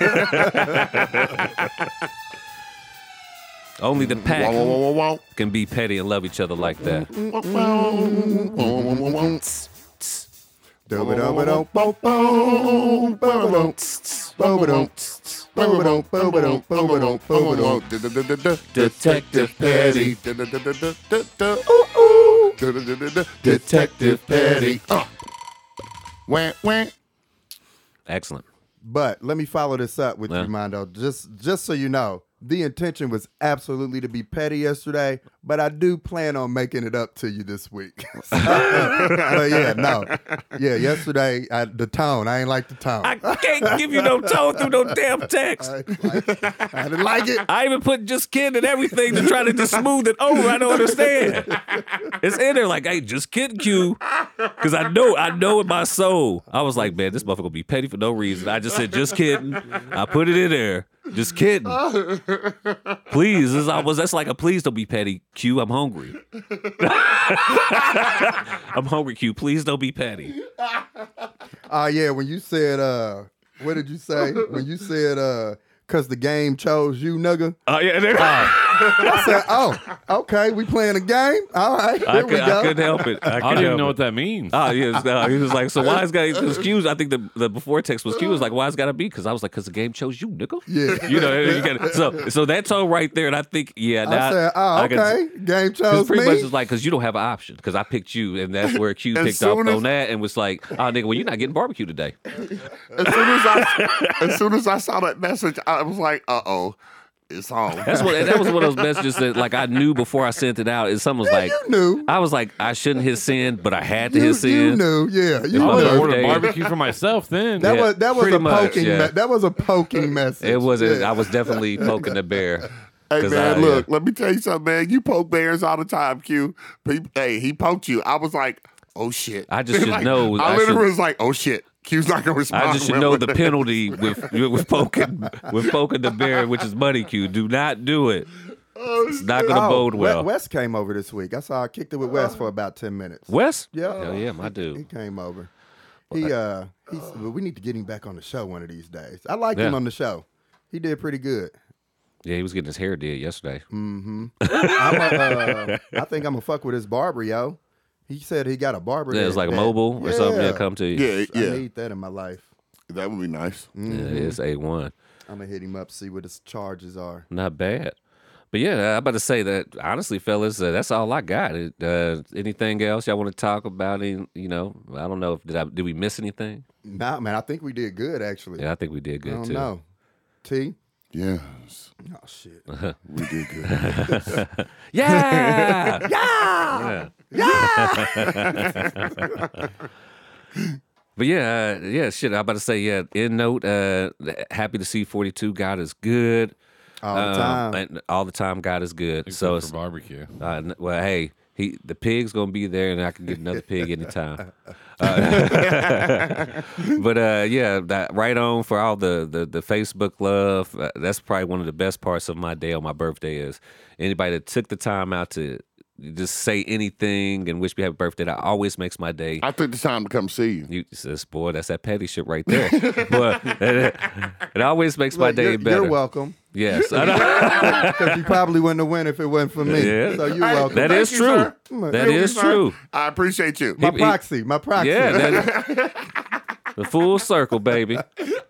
Only the Wah, pack wah, wah, wah, wah. can be petty and love each other like that. Wah, wah, wah, wah, wah, wah. Dum-ba-dum-ba-dum, boom, boom, boom-ba-dum, boom-ba-dum, boom-ba-dum, boom-ba-dum, boom-ba-dum, boom-ba-dum. Detective Petty. Ooh, ooh. Detective Petty. Uh. Wah, wah. Excellent. But let me follow this up with Yeah. you, Mondo. Just just so you know, the intention was absolutely to be petty yesterday, but I do plan on making it up to you this week. so, but yeah, no. Yeah, yesterday, I, the tone, I ain't like the tone. I can't give you no tone through no damn text. I, didn't like it. I didn't like it. I even put just kidding and everything to try to just smooth it over. I don't understand. It's in there like, hey, just kidding, Q. Because I know, I know in my soul. I was like, man, this motherfucker gonna be petty for no reason. I just said, just kidding. I put it in there. Just kidding. Please. This, I was, that's like a please don't be petty, Q. I'm hungry. I'm hungry, Q. Please don't be petty. Uh, yeah, when you said, uh, what did you say? When you said, uh, because the game chose you, nigga. Oh, yeah. There, I said, oh, okay, we playing a game? All right, here I, we could, go. I couldn't help it. I, I couldn't don't even help know it. what that means. Oh, yeah. No, he was like, so why is got because Q was, I think the, the before text was Q was like, why is got to be? Because I was like, because the game chose you, nigga. Yeah. You know, you got so so that tone right there, and I think, yeah. Now, I said, oh, I can- okay, game Because chose pretty me. much it's like, because you don't have an option. Because I picked you, and that's where Q As picked up soon as- on that and was like, oh, nigga, well, you're not getting barbecue today. As soon as I, as soon as I saw that message, I was like, "Uh oh, it's on." That's what that was one of those messages that, like, I knew before I sent it out. And someone was like, you knew. I was like, I shouldn't hit send, but I had to You, hit you send. knew, yeah. You my I would knew. have ordered birthday. barbecue for myself then. That Yeah, was that was pretty a much, poking. yeah. me- that was a poking message. It wasn't. Yeah. I was definitely poking the bear. Hey 'Cause man, I- look, let me tell you something, man. You poke bears all the time, Q. Pe- Hey, he poked you. I was like, oh shit. I just should Like, know- I, I literally should- was like, oh shit. Q's not gonna respond. I just should well know with the it. penalty with with poking with poking the bear, which is money. Q. Do not do it. It's not going to Oh, bode We- well. Wes came over this week. I saw I kicked it with Wes for about ten minutes. Wes? Yeah. Hell yeah, my He dude. came over. He uh he's well, we need to get him back on the show one of these days. I liked him Yeah. on the show. He did pretty good. Yeah, he was getting his hair did yesterday. I'm a, uh, I think I'm gonna fuck with his barber, yo. He said he got a barber. Yeah, that- it's like a that- mobile or something. Yeah, come to you. Yeah, I yeah. need that in my life. That would be nice. Yeah, it's A one. I'm gonna hit him up, see what his charges are. Not bad. But yeah, I'm about to say that honestly, fellas, uh, that's all I got. Uh, anything else y'all want to talk about? Any, you know, I don't know if did I did we miss anything? Nah, man, I think we did good actually. Yeah, I think we did I good don't too. know. T. Yes, Oh shit. we did good. Yeah, yeah, yeah. But yeah, uh, yeah, shit. I'm about to say, yeah. End note. Uh, happy to see forty-two. God is good. All the Um, time. and all the time, God is good. Except so for it's barbecue. uh, n- well, hey, he the pig's gonna be there, and I can get another pig anytime. Uh, but uh, yeah, that right on for all the the, the Facebook love. Uh, that's probably one of the best parts of my day on my birthday is anybody that took the time out to just say anything and wish me happy birthday. That always makes my day. I took the time to come see you. You says, boy, that's that petty shit right there. But it, it always makes my Look, day you're, better. You're welcome. Yes, I know. Because you probably wouldn't have won if it wasn't for me. Yeah. So you're Hey, welcome. That Thank is you, true. sir. That Thank you, is sir. true. I appreciate you. my he- proxy. My proxy. Yeah, that, the full circle, baby.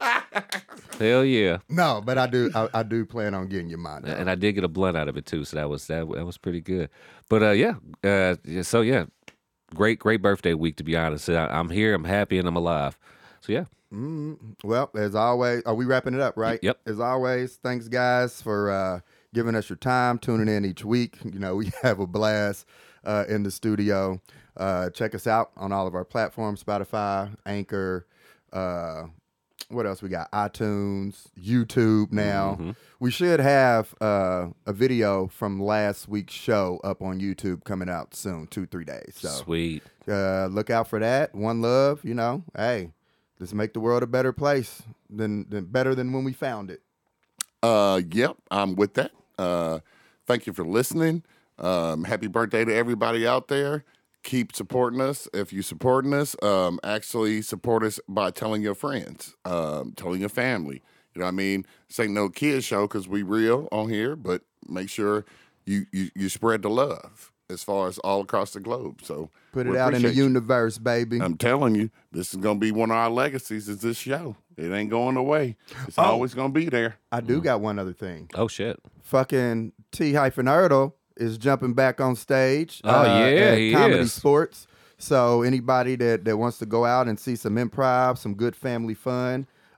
Hell yeah. No, but I do. I, I do plan on getting your mind. And I did get a blunt out of it too, so that was that, that was pretty good. But uh, yeah, uh, yeah, so yeah, great great birthday week to be honest. I, I'm here, I'm happy, and I'm alive. So yeah, Well, as always, are we wrapping it up, right? Yep. As always, thanks guys for uh, giving us your time, tuning in each week. You know, we have a blast uh, in the studio. Uh, check us out on all of our platforms: Spotify, Anchor. Uh, what else we got? iTunes, YouTube. Now we should have uh, a video from last week's show up on YouTube coming out soon, two three days. So sweet. uh, look out for that. One love, you know. Hey, let's make the world a better place than, than better than when we found it. Uh, yep, I'm with that. Uh, thank you for listening. Um, happy birthday to everybody out there. Keep supporting us. If you're supporting us, um, actually support us by telling your friends, um, telling your family. You know what I mean? This ain't no kid show because we real on here, but make sure you, you, you spread the love as far as all across the globe. So Put it we out in the appreciate you. universe, baby. I'm telling you, this is going to be one of our legacies is this show. It ain't going away. It's Oh. always going to be there. I do got one other thing. Oh shit. Fucking T hyphen Erdl is jumping back on stage. Oh, yeah, at he Comedy is. Sports. So anybody that, that wants to go out and see some improv, some good family fun,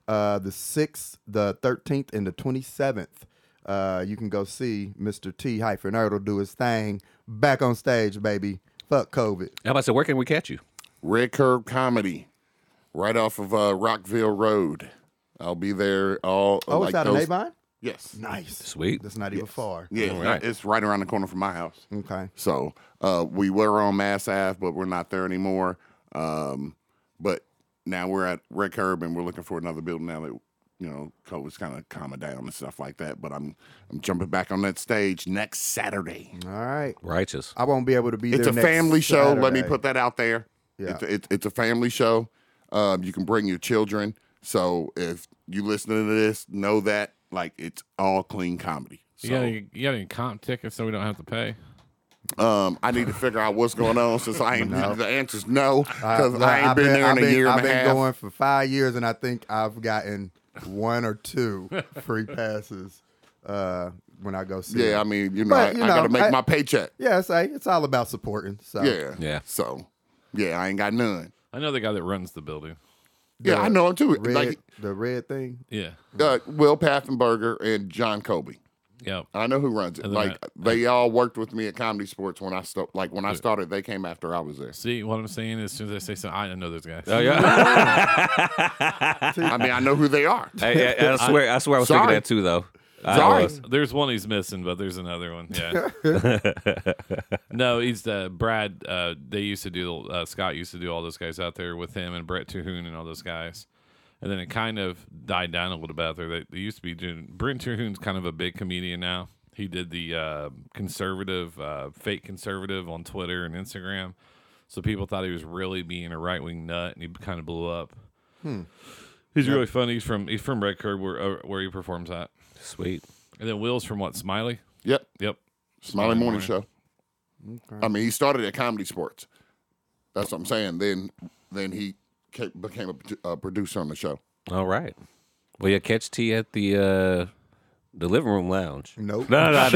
uh, the sixth, the thirteenth, and the twenty-seventh. Uh, you can go see Mister T hyphen Ertl do his thing back on stage, baby. Fuck COVID. How about I say, where can we catch you? Red Curb Comedy, right off of uh, Rockville Road. I'll be there all. Oh, like it's out those, of Navine? Yes. Nice. Sweet. That's not even far. Yeah, All right. it's right around the corner from my house. Okay. So uh, we were on Mass Ave, but we're not there anymore. Um, but now we're at Red Curb, and we're looking for another building now that you know COVID's kind of calming down and stuff like that. But I'm I'm jumping back on that stage next Saturday. All right. Righteous. I won't be able to be It's there a next family show. Let me Saturday. put that out there. Yeah. It's, it's, it's a family show. Um, you can bring your children. So if you listening to this, know that like it's all clean comedy. You So got any, you got any comp tickets so we don't have to pay? um, I need to figure out what's going on since I ain't. No. The answer's no because look, I ain't I've been, there I've in a been- year I've and a been half. going for five years, and I think I've gotten one or two free passes uh, when I go see. Yeah, I them. mean, you know, But, I, you I got know, to make I- my paycheck. yeah, it's, like, it's all about supporting. So Yeah, Yeah. So, yeah, I ain't got none. I know the guy that runs the building. Yeah, The I know him too. red, Like the red thing. Yeah. uh, Will Paffenberger and John Kobe. Yep. I know who runs it. And then Like I- they all worked with me at Comedy Sports when I st- like when I started. They came after I was there. See, what I'm saying is, as soon as I say something, I know those guys. Oh yeah. I mean, I know who they are. I, I, I swear, I swear, I was thinking Sorry. that too, though. I Sorry. was. There's one he's missing, but there's another one. Yeah. No, he's uh, Brad. Uh, they used to do. Uh, Scott used to do all those guys out there with him and Brett Terhune and all those guys. And then it kind of died down a little bit out there. They, they used to be doing. Brent Terhune's kind of a big comedian now. He did the uh, conservative, uh, fake conservative on Twitter and Instagram. So people thought he was really being a right wing nut, and he kind of blew up. Hmm. He's really funny. He's from he's from Red Curb, where uh, where he performs at. Sweet. And then Will's from what? Smiley. Yep, Yep. Smiley Morning Show. Okay. I mean, he started at Comedy Sports. That's what I'm saying. Then, then he ca- became a, produ- a producer on the show. All right. Well, yeah, catch T at the uh, the living room lounge. Nope. No, no, no.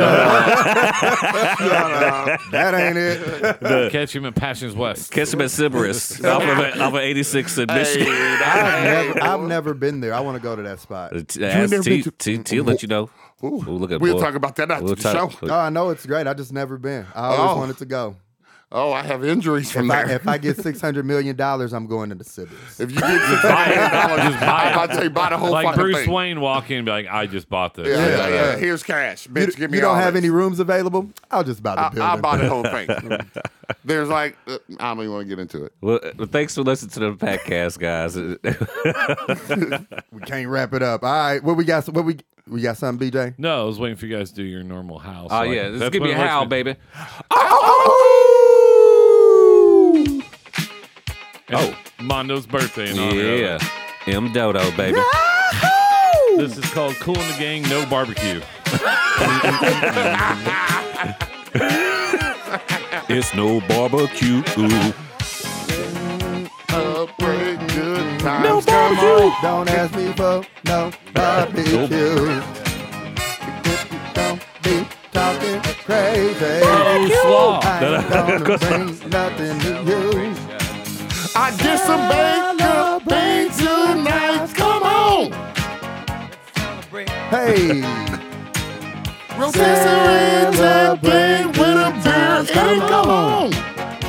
That ain't it. Catch him in Passions West. Catch him at Sybaris off of off of eighty-six in Michigan. I've never, I've never been there. I want to go to that spot. Uh, t- Ask never T, been to- T, T, will let you know. Ooh, Ooh, look at we'll boy. talk about that after We'll the talk- show. Oh, I know it's great. I just never been. I always Oh. wanted to go. Oh, I have injuries from If I, there. if I get six hundred million dollars, I'm going to the Sybaris. If you get six hundred dollars, Just buy I'm it. about to say buy the whole Like fucking Bruce thing. Wayne walk in and be like, I just bought this. Yeah, yeah, Yeah. yeah. Here's cash, bitch. You, give me you don't all have this. any rooms available? I'll just buy the I, building. I'll buy the whole thing. There's like, uh, I don't even want to get into it. Well, uh, thanks for listening to the podcast, guys. We can't wrap it up. All right, what we got? What we we got? Something, B J? No, I was waiting for you guys to do your normal house. Oh Like, yeah, just that's give me when a it works howl, for- baby. Oh, Mondo's birthday and all Yeah, M Dodo, baby. This is called Cool in the Gang, No Barbecue. It's no barbecue. Celebrate good times. No Come barbecue. on. Don't ask me for no barbecue. Don't be talking crazy. Oh, slaw. I ain't gonna bring nothing to you. I disobeyed your thing tonight. Come on. Hey, Rotisserie celebrate with a beer. Come Come on. on.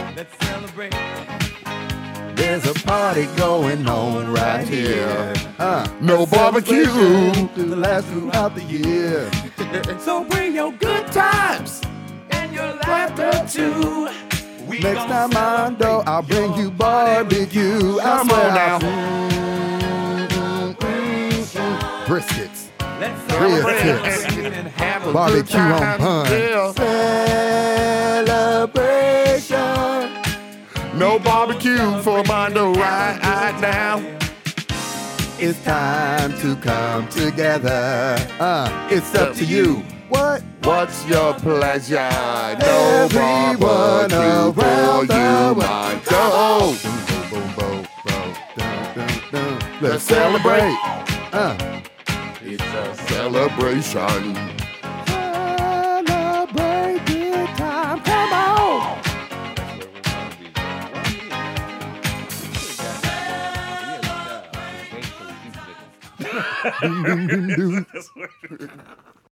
there's a party going on right here. Uh, No barbecue. to the last throughout the year. So bring your good times and your laughter too. We Next gon' time, Mondo, I'll bring you barbecue. I Come swear on I'll- now. Briskets, Let's real celebrate tips, and have a barbecue on time, bun. yeah. Celebration. No barbecue for Mondo right now. It's time to come together. Uh, it's up to you. What? What's your pleasure? No Everyone barbecue for around the you, world. Mondo. Boom, boom, boom, boom, dun, dun, dun. Let's Let's celebrate. Uh. It's a celebration. Celebrate good time. Come on. Doom, doom, doom, doom.